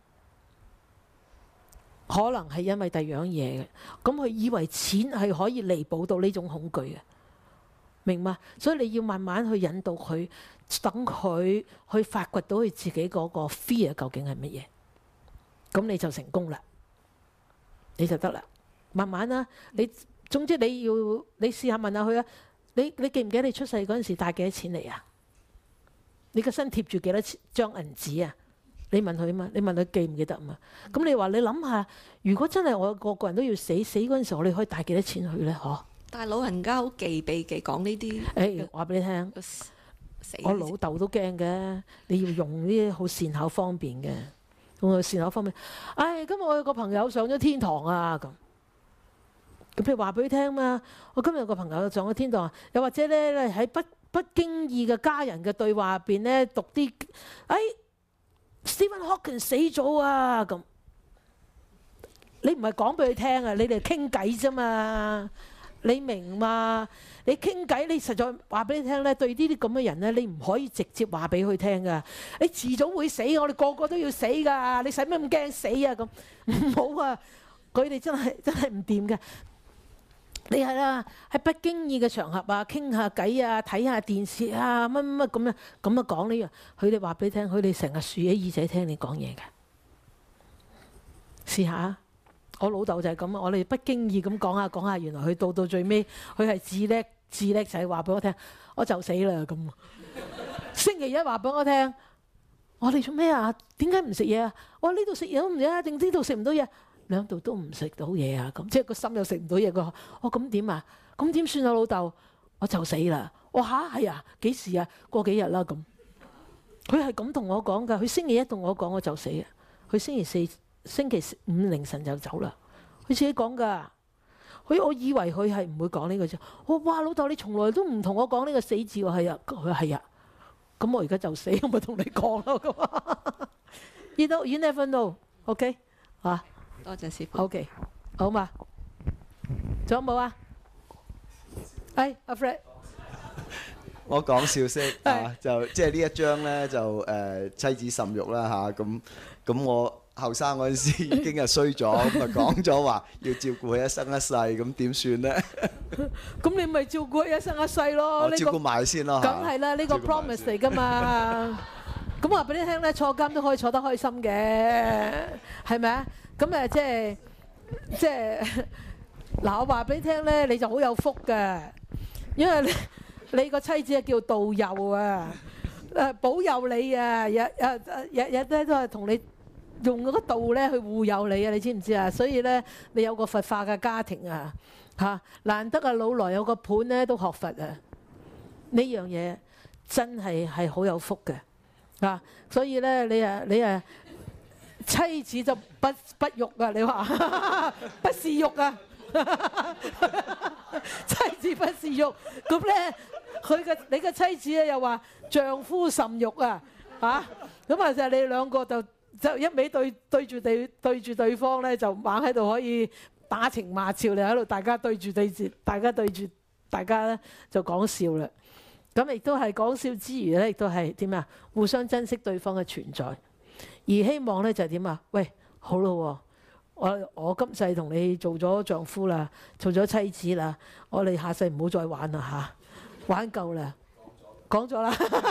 可能係因為第二樣嘢嘅。咁佢以為錢係可以彌補到呢種恐懼嘅，明嘛？所以你要慢慢去引導佢。等佢去發掘到佢自己嗰個 fear 究竟係乜嘢，咁你就成功啦，你就得啦。慢慢啦，你總之你要你試下問下佢啊。你你記唔記得你出世嗰陣時帶幾多錢嚟啊？你個身貼住幾多張銀紙啊？你問佢啊嘛，你問佢記唔記得啊嘛？咁你話你諗下，如果真係我個個人都要死死嗰陣時候，我哋可以帶幾多錢去咧？嗬？但係老人家好忌避忌講呢啲。誒，話俾你聽。我老豆都驚嘅，你要用呢啲好善巧方便嘅，用善巧方便。唉，今日我有個朋友上咗天堂啊，咁咁譬如話俾佢聽嘛。我今日有個朋友上咗天堂，又或者咧喺不不經意嘅家人嘅對話入邊咧讀啲，哎 Stephen Hawking 死咗啊咁。 你唔係講俾佢聽啊，你哋傾偈啫嘛，你明嘛？你傾偈，你實在話俾你聽咧，對呢啲咁嘅人咧，你唔可以直接話俾佢聽噶。你遲早會死，我哋個個都要死噶，你使乜咁驚死啊？咁唔好啊！佢哋真係真係唔掂嘅。你係啦，喺不經意嘅場合啊，傾下偈啊，睇下電視啊，乜乜乜咁樣咁啊講呢樣，佢哋話俾你聽，佢哋成日豎起耳仔聽你講嘢嘅。試下，我老豆就係咁啊！我哋不經意咁講下講下，原來佢到到最尾，佢係至叻至叻仔話俾我聽，我就死啦咁。星期一話俾我聽，我哋做咩啊？點解唔食嘢啊？我呢度食嘢都唔得，定呢度食唔到嘢？兩度都唔食到嘢啊！咁即係個心又食唔到嘢。佢話：我咁點啊？咁點算啊？老豆，我就死啦！我吓係啊？幾時啊？過幾日啦咁。佢係咁同我講㗎。佢星期一同我講我就死啊！佢星期四、星期五凌晨就走啦。佢自己講㗎。佢我以為佢係唔會講呢個啫。我話哇，老豆你從來都唔同我講呢個死字喎。係啊，佢話係啊。咁我而家就死，我咪同你講咯。咁 You know, you never know. OK 啊？ 多謝師傅。 OK，好嘛？仲有冇啊？誒，阿 Fred， 我講笑式啊，就即係呢一章咧就誒妻子甚育啦嚇，咁咁我後生嗰陣時已經係衰咗，咁啊講咗話要照顧佢一生一世，咁點算咧？ 咁你咪照顧佢一生一世咯。 我照顧埋先咯嚇。 梗係啦，呢個 promise 嚟㗎嘛。咁話俾你聽咧，坐監都可以坐得開心嘅，係咪啊？咁誒，即係即係嗱，我話俾你聽咧，你就好有福嘅，因為你你個妻子係叫導遊啊，誒保佑你啊，日日日日咧都係同你用嗰個道咧去護佑你啊，你知唔知啊？所以咧，你有個佛化嘅家庭啊，嚇難得啊，老來有個伴咧都學佛啊，呢樣嘢真係係好有福嘅啊！所以咧，你啊你啊〜妻子就不不育啊！你話不是育啊！妻子不是育，咁咧佢嘅你嘅妻子咧又話丈夫甚育啊！嚇咁啊就係你兩個就就一味對對住對對住對方咧，就猛喺度可以打情罵俏，你喺度大家對住對住，大家對住大家咧就講笑啦。咁亦都係講笑之餘咧，亦都係點啊？互相珍惜對方嘅存在。而希望咧就係點啊？喂，好咯，我我今世同你做咗丈夫啦，做咗妻子啦，我哋下世唔好再玩啦嚇，玩夠啦，講咗啦，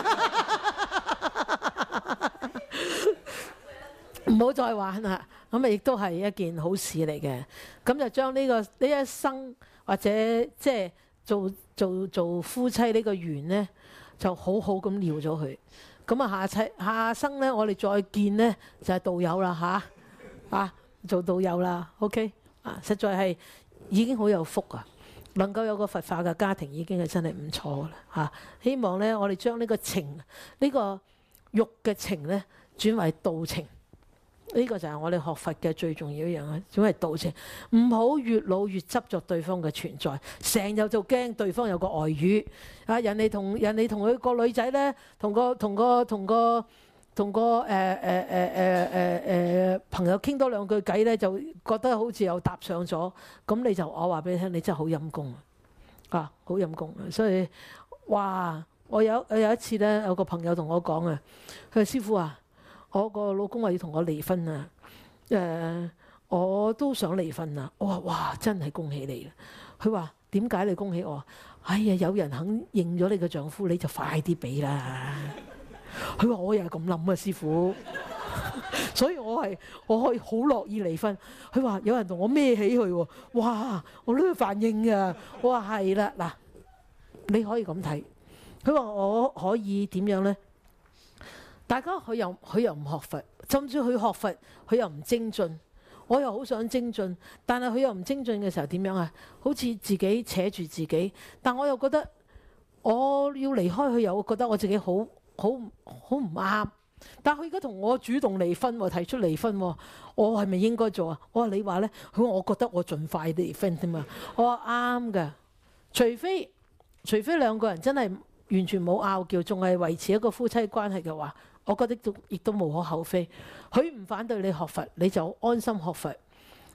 唔好再玩啦。咁啊，亦都係一件好事嚟嘅。咁就將呢個呢一生或者即係做做做夫妻呢個緣咧，就好好咁撩咗佢。咁啊，下世下生咧，我哋再見咧就係道友啦嚇，啊做道友啦 ，OK 啊，實在係已經好有福啊！能夠有個佛化嘅家庭已經係真係唔錯啦嚇。希望咧，我哋將呢個情呢個欲嘅情咧轉為道情，呢個就係我哋學佛嘅最重要一樣啊！轉為道情，唔好越老越執着對方嘅存在，成日就驚對方有個外遇啊！人哋同人哋同佢個女仔咧，同個同個同個同個誒誒誒誒誒誒朋友傾多兩句偈咧，就覺得好似又搭上咗，咁你就我話俾你聽，你真係好陰功啊！好陰功啊！所以哇，我有我有一次咧，有個朋友同我講啊，佢話師傅啊，我個老公話要同我離婚啊，誒、呃，我都想離婚啊！我話哇，真係恭喜你啦！佢話點解你恭喜我？哎呀，有人肯認咗你嘅丈夫，你就快啲俾啦！佢話我又係咁諗啊，師傅，所以我係我可以好樂意離婚。佢話有人同我孭起佢喎，哇！我都要反應啊！我話係啦，嗱，你可以咁睇。佢話我可以點樣呢？大家佢又佢又唔學佛，甚至佢學佛佢又唔精進。我又好想精進，但係佢又唔精進嘅時候點樣啊？好似自己扯住自己，但我又覺得我要離開佢，又覺得我自己好好好唔啱。但係佢而家同我主動離婚喎，提出離婚喎，我係咪應該做啊？我話你話呢？佢話我覺得我盡快離婚添嘛。我話啱㗎，除非除非兩個人真係完全冇拗撬，仲係維持一個夫妻關係嘅話，我覺得都亦都無可厚非。佢唔反對你學佛，你就安心學佛。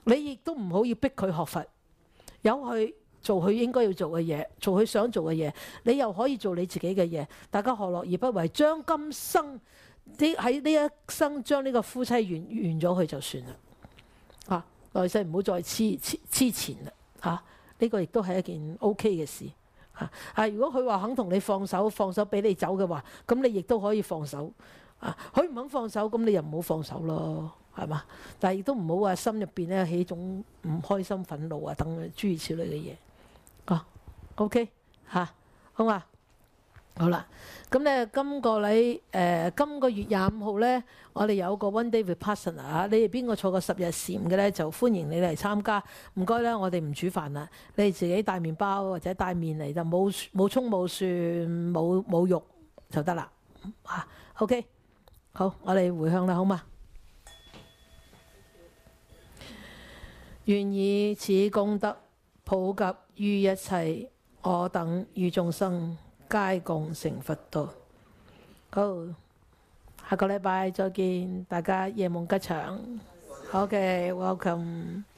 你亦都唔好要逼佢學佛，由佢做佢應該要做嘅嘢，做佢想做嘅嘢，你又可以做你自己嘅嘢，大家何樂而不為？將今生啲喺呢一生將呢個夫妻完完咗佢就算啦。啊，來世唔好再黐黐黐纏啦。嚇、啊，呢、這個亦都係一件 O K 嘅事。啊，啊，如果佢話肯同你放手，放手俾你走嘅話，咁你亦都可以放手。啊，佢唔肯放手，咁你又唔好放手咯，係嘛？但係亦都唔好話心入邊咧起一種唔開心、憤怒啊等諸如此類嘅嘢。啊 ，OK 嚇、啊，好嘛？好啦，咁咧今個禮誒、呃、今個月廿五號咧，我哋有個 One Day Vipassana啊！你哋邊個坐過十日禪嘅咧，就歡迎你嚟參加。唔該咧，我哋唔煮飯啦，你哋自己帶麵包或者帶麵嚟，就冇冇葱冇蒜冇冇肉就得啦。啊 ，OK， 好，我哋回向啦，好嘛？願以此功德普及於一切我等與眾生，皆共成佛道。好，下個禮拜再見，大家夜夢吉祥。OK，welcome。